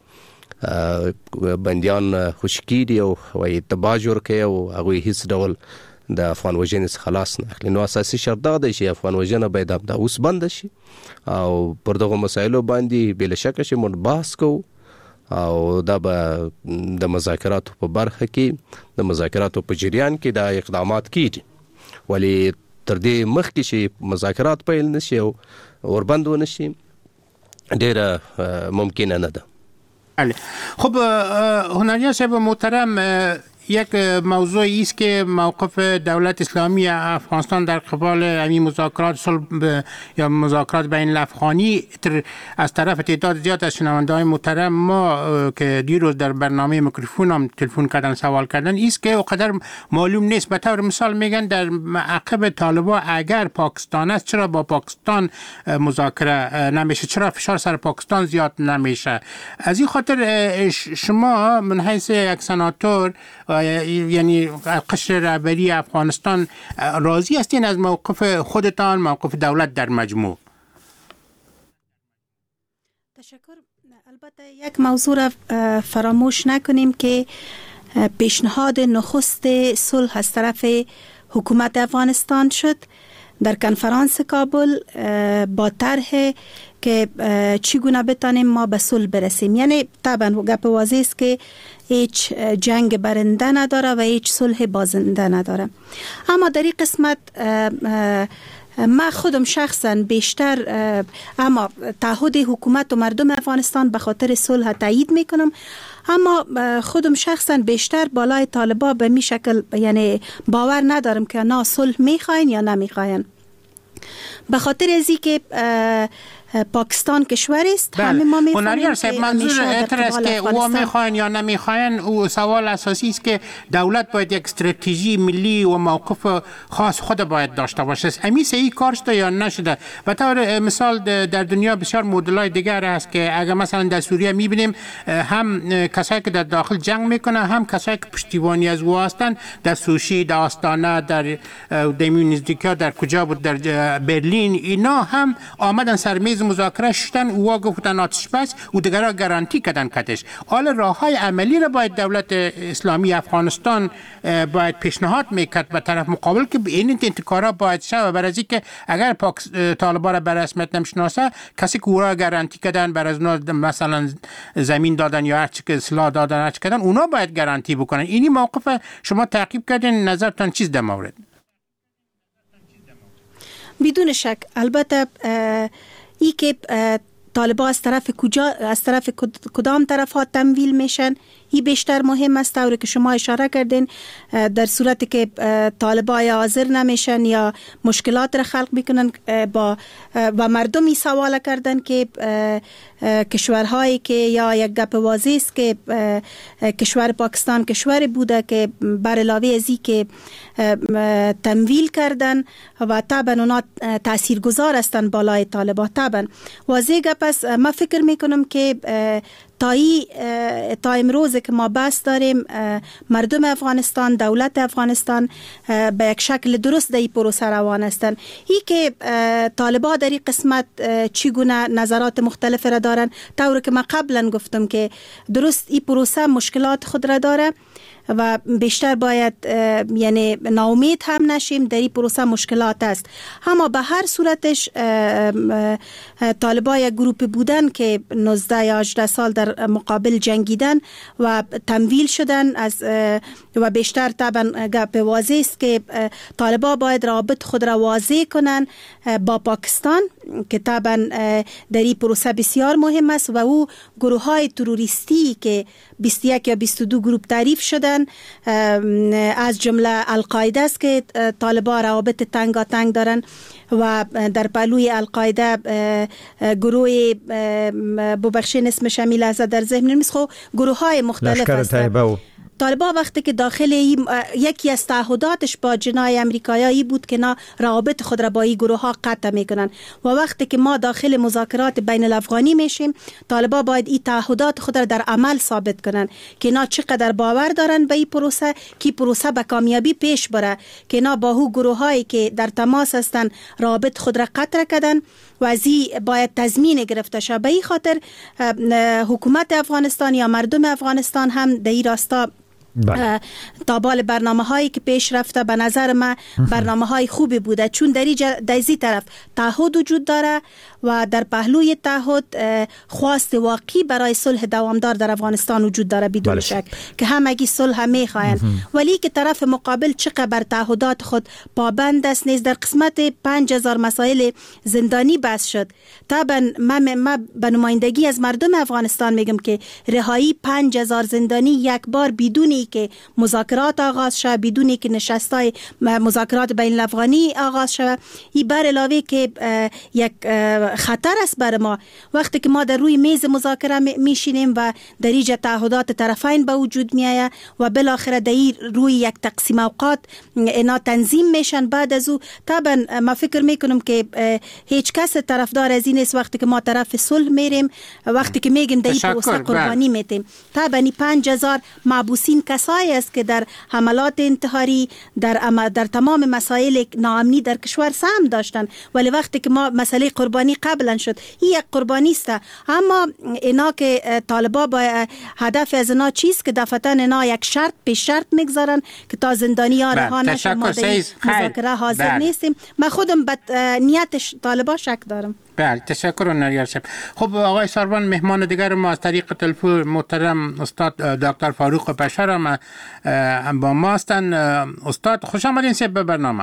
بندیان خوشي کېږي او وایي تباه جوړ کوي او هغوی هیڅ ډول د افغان وژنې څخه خلاص نه اخلي. نو اساسي شرط دا دی چې افغان وژنه باید همدا اوس بنده شي او پر دغو مسایلو باندې بې له شکه چې موږ بحث کوو او دا به د مذاکراتو په برخه کې د مذاکراتو په جریان کې دا اقدامات کېږي ولی تر دې مخکې چې مذاکرات پیل نشي او وربند ونشي ډېره ممکنه نه ده. خب هنریان صاحب محترم، یک موضوعی است که موقف دولت اسلامی افغانستان در قبال همین مذاکرات صلح یا مذاکرات بین الافغانی از طرف تعداد زیاد از شنونده‌های محترم ما که دیروز در برنامه میکروفون هم تلفن کردن سوال کردن است که اونقدر معلوم نیست. به طور مثال میگن در عقب طالبان اگر پاکستان است چرا با پاکستان مذاکره نمیشه، چرا فشار سر پاکستان زیاد نمیشه. از این خاطر شما من حیث یک سناتور یعنی قشر رهبری افغانستان راضی هستین از موقف خودتان، موقف دولت در مجموع؟ تشکر. البته یک موضوع را فراموش نکنیم که پیشنهاد نخست صلح از طرف حکومت افغانستان شد در کنفرانس کابل با طرح که چگونه بتانیم ما به صلح برسیم. یعنی طبعا گپ واضح است که هیچ جنگ برنده نداره و هیچ صلح بازنده نداره. اما در این قسمت ما خودم شخصا بیشتر اما تعهد حکومت و مردم افغانستان به خاطر صلح تایید میکنم، اما خودم شخصا بیشتر بالای طالبان به می شکل یعنی باور ندارم که نه صلح میخواین یا نمیخواین، به خاطر از اینکه پاکستان کشور است. بله. همه ما می‌فهمیم که منظور اعتراض که او میخواین یا نمیخواین او سوال اساسی است که دولت باید یک استراتژی ملی و موقف خاص خود باید داشته باشه. همین صحیح کار شده یا نشده؟ به طور مثال در دنیا بسیار مدل‌های دیگر است که اگر مثلا در سوریه میبینیم هم کسایی که در داخل جنگ میکنه هم کسایی که پشتیبانی از او هستند، در سوشی، در آستانه، در دمیونزدیکا، در کجا بود، در برلین، اینا هم آمدن سر میز مذاکره شدن، اوها گفتن آتش بس و دیگرها گارانتی کردن کتش. حالا راههای عملی را باید دولت اسلامی افغانستان باید پیشنهاد میکرد به طرف مقابل که این انتکارا باید شود، برای اینکه اگر طالبان را به رسمیت نمیشناسه کسی که او را گارانتی کردن بر از مثلا زمین دادن یا هر چی که سلاح دادن هر چی کردن اونا باید گارانتی بکنن. اینی موقف شما تعقیب کردین، نظرتان چیز در مورد؟ بدون شک. البته ای که طالبان از طرف کجا از طرف کدام طرف ها تمویل میشن این بیشتر مهم است. طوری که شما اشاره کردین در صورتی که طالبان حاضر نمیشن یا مشکلات را خلق میکنن با و مردمی سوال کردن که کشورهایی که یا یک گپ واضح است که کشور پاکستان کشور بوده که بر علاوه از این که تمویل کردن و طبعا اونا تاثیرگذار هستن بالای طالبان. طبعا واضح گپ است. ما فکر میکنم که تا ای تا امروز که ما بس داریم مردم افغانستان، دولت افغانستان به یک شکل درست در این پروسه روان هستند. ای که طالبان در این قسمت چگونه نظرات مختلف را دارن، طور که ما قبلا گفتم که درست این پروسه مشکلات خود را داره و بیشتر باید یعنی ناامید هم نشیم. در این پروسه مشکلات است، اما به هر صورتش طالبان یک گروه بودن که نوزده یا هجده سال در مقابل جنگیدن و تمویل شدن از و بیشتر طبعا گپ واضح است که طالبان باید رابط خود را واضح کنن با پاکستان که طبعا در این پروسه بسیار مهم است و او گروه های تروریستی که بیست و یک یا بیست و دو گروه تعریف شدن از جمله القاعده است که طالبان روابط تنگاتنگ دارن و در پهلوی القاعده گروه ببخشین اسم شمیل از در ذهن نیست، خب گروه های مختلف هستند. طالبان وقتی که داخل یکی از تعهداتش با جنای امریکایی بود که نا روابط خود را با این گروه ها قطع میکنن و وقتی که ما داخل مذاکرات بین الافغانی میشیم طالبان باید این تعهدات خود را در عمل ثابت کنن که نا چقدر باور دارن به این پروسه که پروسه به کامیابی پیش بره، که نا با هو گروه هایی که در تماس هستن روابط خود را قطع کردن و از این باید تضمین گرفته شد. به این خاطر حکومت افغانستان یا مردم افغانستان هم در این راستا تابال برنامه هایی که پیش رفته به نظر من برنامه های خوبی بوده، چون در این طرف تعهد وجود داره و در پهلوی تعهد خواست واقعی برای صلح دوامدار در افغانستان وجود داره بدون بله. شک که همگی صلح هم میخواین، ولی که طرف مقابل چقدر بر تعهدات خود پابند است نیز. در قسمت پنج هزار مسائل زندانی بحث شد. طبعا من, من به نمایندگی از مردم افغانستان میگم که رهایی پنج هزار زندانی یک بار بدونی که مذاکرات آغاز شد، بدونی که نشستای مذاکرات بین الافغانی آغاز شد، این بر علاوه که یک خطر است بر ما وقتی که ما در روی میز مذاکره میشینیم و در اینجا تعهدات طرفین به وجود میآید و بالاخره در روی یک تقسیم اوقات اینا تنظیم میشن. بعد از او طبعا ما فکر میکنم که هیچ کس طرفدار از این نیست وقتی که ما طرف صلح میریم، وقتی که میگیم در این پروسه قربانی میتیم. طبعا پنج هزار محبوسین کسایی است که در حملات انتحاری در در تمام مسائل ناامنی در کشور سهم داشتن، ولی وقتی که ما مسئله قربانی قبلا شد این یک قربانی است. اما اینا که طالبان با هدف از اینا چیست که دفعتا اینا یک شرط پیش شرط میگذارن که تا زندانی ها رها نشن، ما در مذاکره حاضر بل. نیستیم. من خودم به نیتش طالبان شک دارم. بله تشکر نریار شب. خب آقای ساروان مهمان دیگر ما از طریق تلفن محترم استاد دکتر فاروق پشر ما با ما هستند. استاد خوش آمدین سه به برنامه.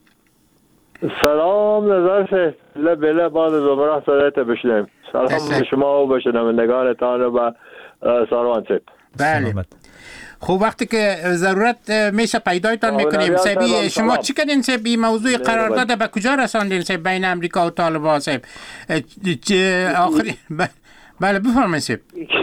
سلام نظر شه بله بعد دوباره صدایت بشنیم. سلام به شما و به شنوندگانتان و به ساروان سه. بله خب وقتی که ضرورت میشه پیدایتان میکنیم. سبی شما چی کردین سبی موضوع قرارداد به کجا رساندین سبی بین امریکا و طالبان سبی آخری بله بفرمایید سبی.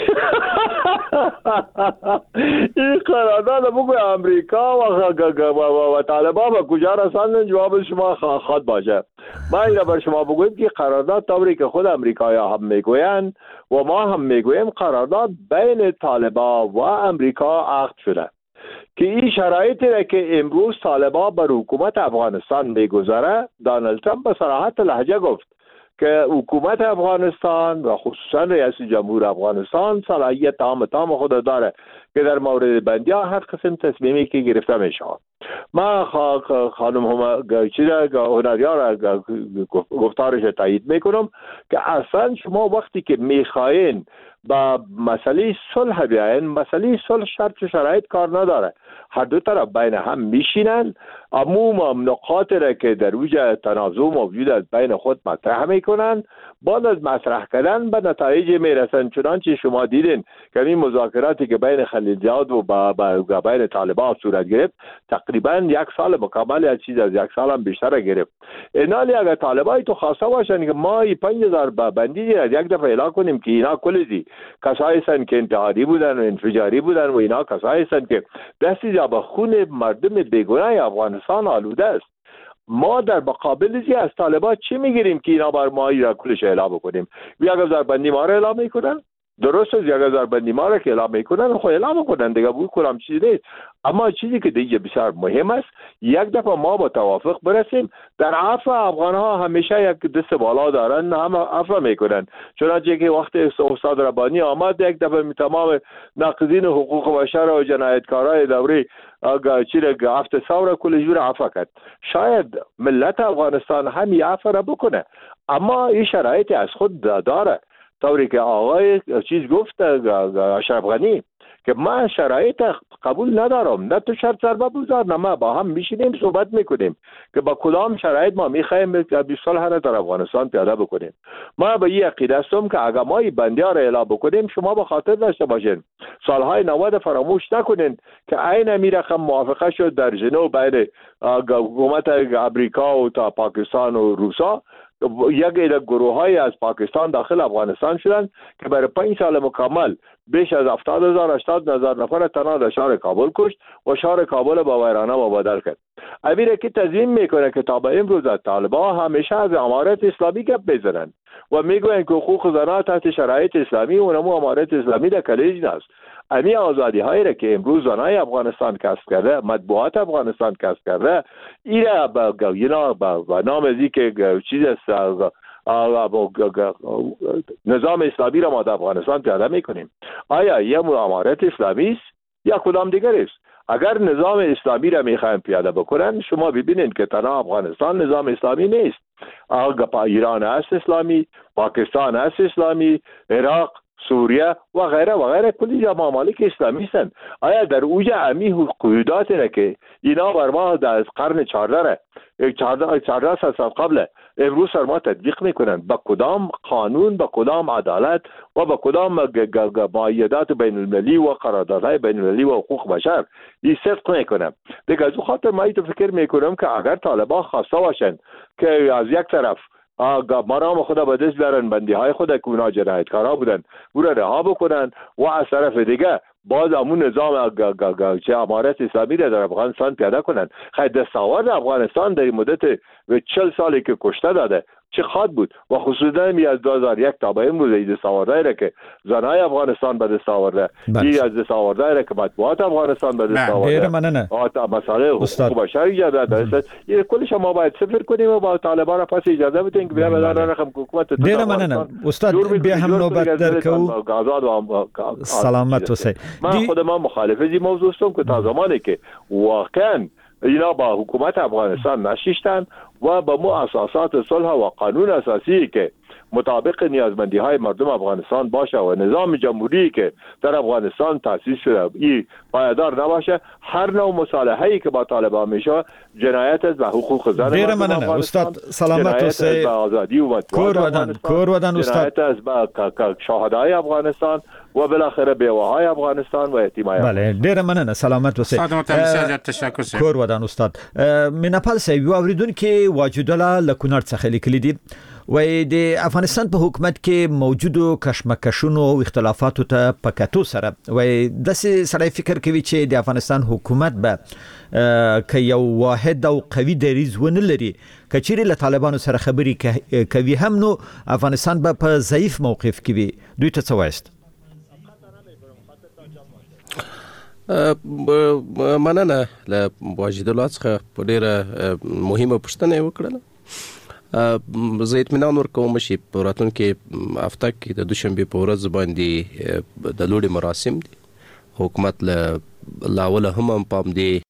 این قرارداد بگوی امریکا و طالبان به کجا رساندن جواب شما خود باشه. ما این را بر شما بگویم که قرارداد طوری که خود امریکایی هم میگویند و ما هم میگویم قرارداد بین طالبان و امریکا عقد شده که این شرایطی را که امروز طالبان بر حکومت افغانستان میگذاره دانالد ترامپ به صراحت لهجه گفت که حکومت افغانستان و خصوصا رئیس جمهور افغانستان صلاحیت تام تام خود داره که در مورد بندی هر قسم تصمیمی که گرفته میشه. ما خانم هم چیزا هنریار گفتارش تایید میکنم که اصلا شما وقتی که میخواین با مسئله صلح بیاین. مسئله صلح شرط و شرایط کار نداره، هر دو طرف بین هم میشینن، عموم نقاط را که در وجه تنازع موجود است بین خود مطرح میکنن، بعد از مطرح کردن به نتایج میرسن. چنانچه شما دیدین که این مذاکراتی که بین خلیلزاد و با, با بین طالبان صورت گرفت تقریبا یک سال مکمل، یا چیز از یک سال هم بیشتر گرفت. اینالی اگر طالبان تو خواسته باشن که ما پنج هزار بندی را یک دفعه اعلام کنیم که اینا کلیزی کسایی هستند که انتحاری بودن و انفجاری بودن و اینا کسایی هستند که دستی جا به خون مردم بیگناه افغانستان آلوده است، ما در مقابل زی از طالبان چی میگیریم که اینا بر ما را کلش اعلام بکنیم؟ یک هزار بندی ما را اعلام میکنن، درست است، یک هزار بندی ما را که اعلام میکنن خو اعلام کنن دیگه، بود کلام چیزی نیست. اما چیزی که دیگه بسیار مهم است یک دفعه ما با توافق برسیم. در عفو افغان ها همیشه یک دست بالا دارن، هم عفو میکنن. چنانچه که وقت استاد ربانی آمد یک دفعه تمام ناقضین حقوق بشر و جنایتکارای دوره چیره هفت ساوره کل جور عفو کرد. شاید ملت افغانستان هم عفو را بکنه، اما این شرایط از خود داره. طوری که آقای چیز گفت اشرف غنی که ما شرایط قبول ندارم، نه تو شرط ضربه بگذار نه ما با هم میشینیم صحبت میکنیم که با کدام شرایط ما میخوایم بیست سال هر در افغانستان پیاده بکنیم. ما به این عقیده هستم که اگر ما این بندی ها را اعلام بکنیم، شما به خاطر داشته باشین سالهای نود فراموش نکنین که عین امیر رقم موافقه شد در ژنو بین حکومت امریکا و تا پاکستان و روسا، یک عده گروه های از پاکستان داخل افغانستان شدند که برای پنج سال مکمل بیش از هفتاد هزار هشتاد هزار نفر تنها در شهر کابل کشت و شهر کابل با ویرانه مبادل کرد. امیر که تضمین میکنه که تا به امروز طالبان همیشه از امارت اسلامی گپ میزنند و میگوین که حقوق زنان تحت شرایط اسلامی و نمو امارت اسلامی در کلیج است. امی آزادی هایی را که امروز زنای افغانستان کسب کرده، مطبوعات افغانستان کسب کرده، اینا با اینا با نام ازی که چیز است نظام اسلامی را ما در افغانستان پیاده میکنیم. آیا یه امارت اسلامی است یا کدام دیگر است؟ اگر نظام اسلامی را میخوایم پیاده بکنن، شما ببینید که تنها افغانستان نظام اسلامی نیست. آقا ایران است اسلامی، پاکستان است اسلامی، عراق، سوریه و غیره و غیره کلی جا ممالک اسلامی هستند. آیا در اوج امی قیودات را که اینا بر ما در قرن چهارده چهارده سال قبل امروز سر ما تطبیق میکنن، با کدام قانون، با کدام عدالت و با کدام معاهدات بین المللی و قراردادهای بین المللی و حقوق بشر این صدق میکنن؟ دیگه از خاطر ما اینو فکر میکنم که اگر طالبان خواسته باشن که از یک طرف مرام خدا به دست دارن بندی های خود که اونا جنایتکارا بودن او را رها بکنن و از طرف دیگه باز امون نظام چه امارت اسلامی را در افغانستان پیاده کنن، خیلی دستاورد افغانستان در مدت چهل سالی که کشته داده چه خواهد بود و خصوصا می از دو هزار و یک تا به امروز این دستاورده را که زنای افغانستان به دست آورده، این از دستاورده را که مطبوعات افغانستان به دست آورده، مسائل حقوق بشر ایجاد داشته، این کلش ما باید صفر کنیم و با طالبان را پس اجازه بدیم که بیا بدن رقم حکومت ډیر مننه استاد بیا هم نوبت درکو سلامت اوسئ. من خودم مخالف این موضوع هستم که تا زمانی که واقعا اینا با حکومت افغانستان نشیشتن و با مو اساسات صلح و قانون اساسی که مطابق نیازمندی های مردم افغانستان باشه و نظام جمهوری که در افغانستان تأسیس شده این پایدار نباشه، هر نوع مصالحه‌ای که با طالبان میشه جنایت است و حقوق زن ډیر مننه استاد سلامت اوسئ. آزادی و کور ودان کور ودان استاد جنایت است با شهدای افغانستان و بالاخره بیواهای افغانستان و یتیمای. بله ډیر مننه سلامت اوسئ. تشکر کور ودان استاد میناپال صاحب یو اوریدونکو واجدله لکونړ څخه لیکلي دي و د افغانستان په حکومت کې موجودو کشمکشونو او اختلافاتو ته پکاتو سره و د سړی فکر کوي چې د افغانستان حکومت به ک یو واحد او قوي دریځ ونه لري، کچېرې له طالبانو سره خبري کوي هم نو افغانستان به په ضعیف موقف کې وي. دوی ته څه وایست؟ مننه له واجدله څخه په ډیره مهمه پوښتنه وکړه. زه اطمینان ورکوم چې په راتلونکي هفته کې د دوشنبه په ورځ باندې د لوړې مراسم دي. حکومت له لاول هم پام دی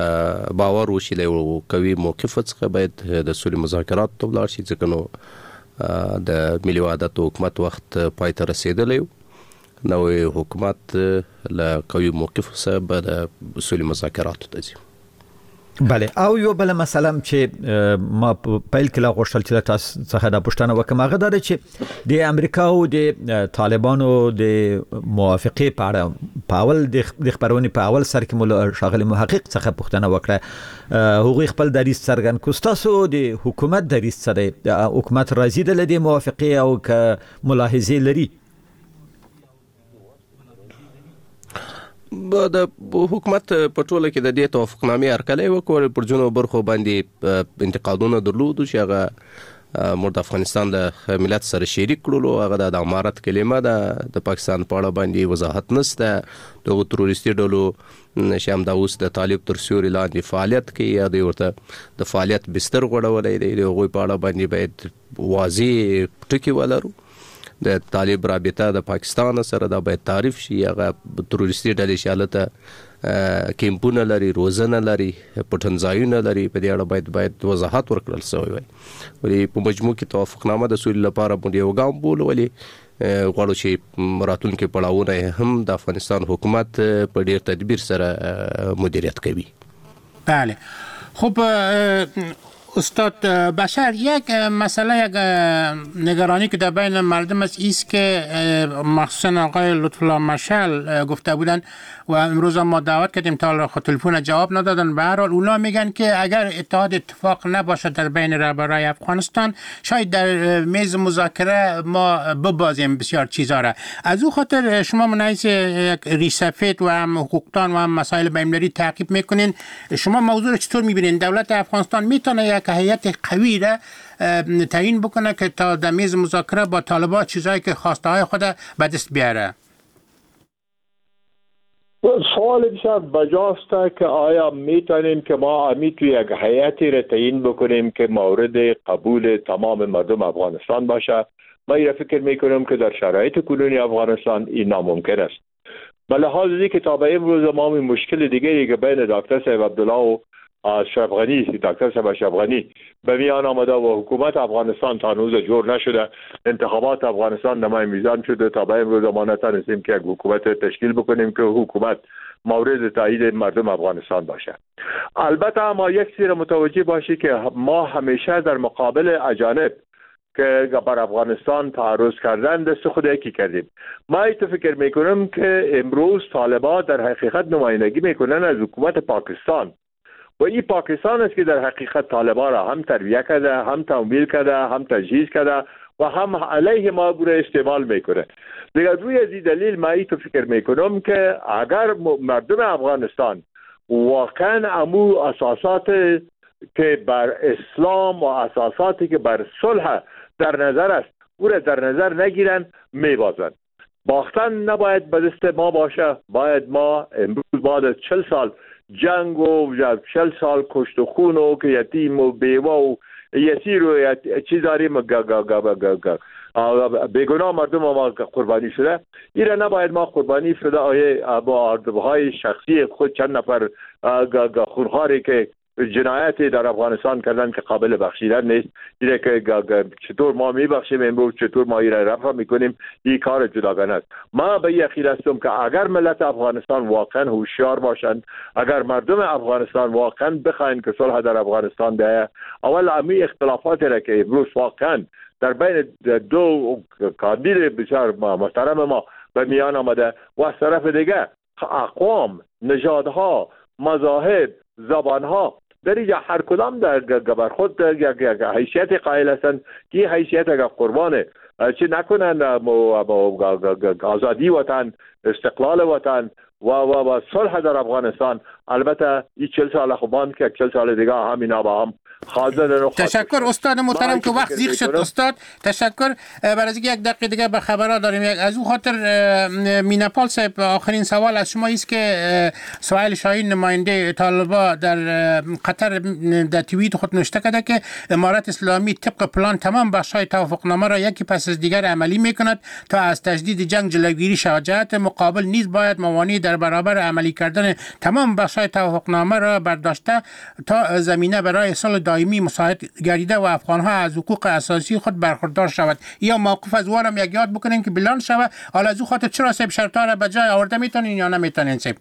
باور وشي له قوي موقف څخه باید د سولې مذاکرات ته ولاړ شي، ځکه نو د ملي وحدت حکومت وخت پای ته رسیدلی نوې حکومت له قوي موقف سره به د اصول مذاکراتو ته ځي. بله او یو بل مسله چې ما پیل کله غوښتل چې تاسو څخه د پښتنه وکم هغه دا چې د امریکا او د طالبانو د موافقه په اړه پاول د خبرونې په اول سر کې مول شاغلی محقق څخه پښتنه وکړه هغه خپل دریس څرګند کو تاسو د حکومت دریس سره د حکومت راضي ده د موافقه او ک ملاحظه لري؟ د حکومت په ټوله کې د دې توافقنامې هرکلی وکړ پر جنو برخو باندې انتقادونه درلودو چې هغه مور د افغانستان د ملت سره شریک کړلو هغه د امارت کلمه ده د پاکستان په اړه باندې وضاحت نشته دغه تروریستي ډلو چې همدا اوس د طالب تر سیوري لاندې فعالیت کوي یا دوی ورته د فعالیت بستر غوړولی دی د هغوی په اړه باندې باید واضح ټکي ولرو. د طالب رابطه د پاکستان سره دا باید تعریف شي هغه تروریستي ډلې چې هلته کیمپونه لري روزنه لري پټنځایونه لري په دې اړه باید باید وضاحت ورکړل شوی وي. ولې په مجموع کې توافقنامه د سولې لپاره باندې یو ګام بولو ولې غواړو چې راتلونکي پړاوونه هم د افغانستان حکومت په ډیر تدبیر سره مدیریت کوي. بله خب استاد بشر یک مسئله یک نگرانی که در بین مردم است ایست که مخصوصا آقای لطفالله مشعل گفته بودن و امروز ما دعوت کردیم تا خود تلفن جواب ندادن. به هر حال اونا میگن که اگر اتحاد اتفاق نباشه در بین رهبرای افغانستان شاید در میز مذاکره ما ببازیم بسیار چیزا را. از او خاطر شما منحیث یک ریسفید و هم حقوقدان و هم مسائل بین‌المللی تعقیب میکنین شما موضوع چطور میبینین؟ دولت افغانستان میتونه یک هیئت قوی را تعیین بکنه که تا در میز مذاکره با طالبان چیزایی که خواسته های خود به دست بیاره؟ سوال بسیار بجاست که آیا میتونیم که ما امی توی یک هیئتی را تعیین بکنیم که مورد قبول تمام مردم افغانستان باشه؟ من این فکر میکنم که در شرایط کنونی افغانستان این ناممکن است. به لحاظ اینکه تا به امروز ما مشکل دیگری که بین دکتر صاحب عبدالله و اشرف غنی دکتر صاحب اشرف غنی به میان آمده و حکومت افغانستان تا هنوز جور نشده، انتخابات افغانستان نمای میزان شده، تا به امروز ما نتونستیم که یک حکومت تشکیل بکنیم که حکومت مورد تایید مردم افغانستان باشه. البته اما یک چیز متوجه باشی که ما همیشه در مقابل اجانب که بر افغانستان تعرض کردن دست خود یکی کردیم. ما ایت فکر میکنم که امروز طالبان در حقیقت نمایندگی میکنن از حکومت پاکستان و این پاکستان است که در حقیقت طالبان را هم تربیت کرده، هم تمویل کرده، هم تجهیز کرده و هم علیه ما بوده استعمال میکنه. دیگر روی از این دلیل ما ایت فکر میکنم که اگر مردم افغانستان واقعا امو اساسات که بر اسلام و اساساتی که بر صلح در نظر است او را در نظر نگیرن میبازن. باختن نباید به دست ما باشه. باید ما امروز بعد از چل سال جنگ و چل سال کشت و خون و که یتیم و بیوه و یسیر و چیز داریم بیگناه مردم ما قربانی شده، این را نباید ما قربانی فدای با های شخصی خود چند نفر خونخواری که جنایتی در افغانستان کردن که قابل بخشیدن نیست. اینه که چطور ما میبخشیم امروز، چطور ما این را رفع میکنیم، این کار جداگانه است. ما به این عقیده هستم که اگر ملت افغانستان واقعا هوشیار باشند، اگر مردم افغانستان واقعا بخواین که صلح در افغانستان بیاید، اول امی اختلافاتی را که امروز واقعا در بین دو کاندید بسیار محترم ما به میان آمده و از طرف دیگه اقوام، نژادها، مذاهب، زبانها در اینجا هر کدام در بر خود یک حیثیت قائل هستند که حیثیت اگر قربانه چه نکنن آزادی وطن، استقلال وطن و و و صلح در افغانستان. البته این چل سال خوبان که چل سال دیگه همینا با هم تشکر استاد محترم که وقت زیغ شد. استاد تشکر. برای اینکه یک دقیقه دیگه به خبرها داریم. یک از اون خاطر میناپال صاحب آخرین سوال از شما است که سهیل شاهین نماینده طالبان در قطر در توییت خود نوشته کرده که امارت اسلامی طبق پلان تمام بخش‌های توافقنامه را یکی پس از دیگر عملی میکند تا از تجدید جنگ جلوگیری شود. جهت مقابل نیز باید موانع در برابر عملی کردن تمام بخش‌های توافقنامه را برداشته تا زمینه برای صلح دائمی مساعد گردیده و افغانها از حقوق اساسی خود برخوردار شود. یا موقف از وارم یک یاد بکنین که بلان شود، حالا از او خاطر چرا سب شرطا را به جای آورده میتونین یا نمیتونین سب؟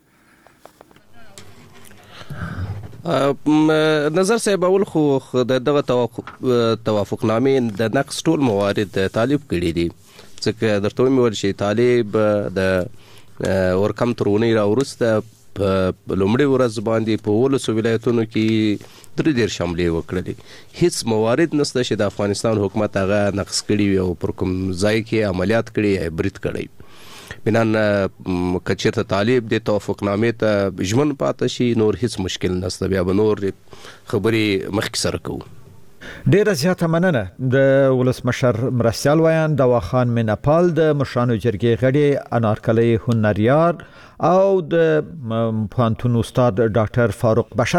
نظر صاحب اول خو دغه توافق نامې د نقص ټول موارد طالب کړي دي، ځکه درته مې ویل چې طالب د ورکم ترونی را ورسته په لومړي ورځ باندې په ولسو ولایتونو کې درې ډېر شاملې وکړلې. هیڅ موارد نشته چې د افغانستان حکومت هغه نقص کړي او پر کوم ځای کې عملیات کړي یا برید کړي. بنان کچیرته طالب د توافق نامې ته ژمن پاتې شي نور هیڅ مشکل نشته، بیا به نور خبرې مخکې سره کوو. ډیره زیاته مننه. د ولسمشر مرستیال ویان دواخان میناپال، د مشرانو جرګې غړي انارکلی هنریار او د پوهنتون استاد ډاکټر فاروق بشر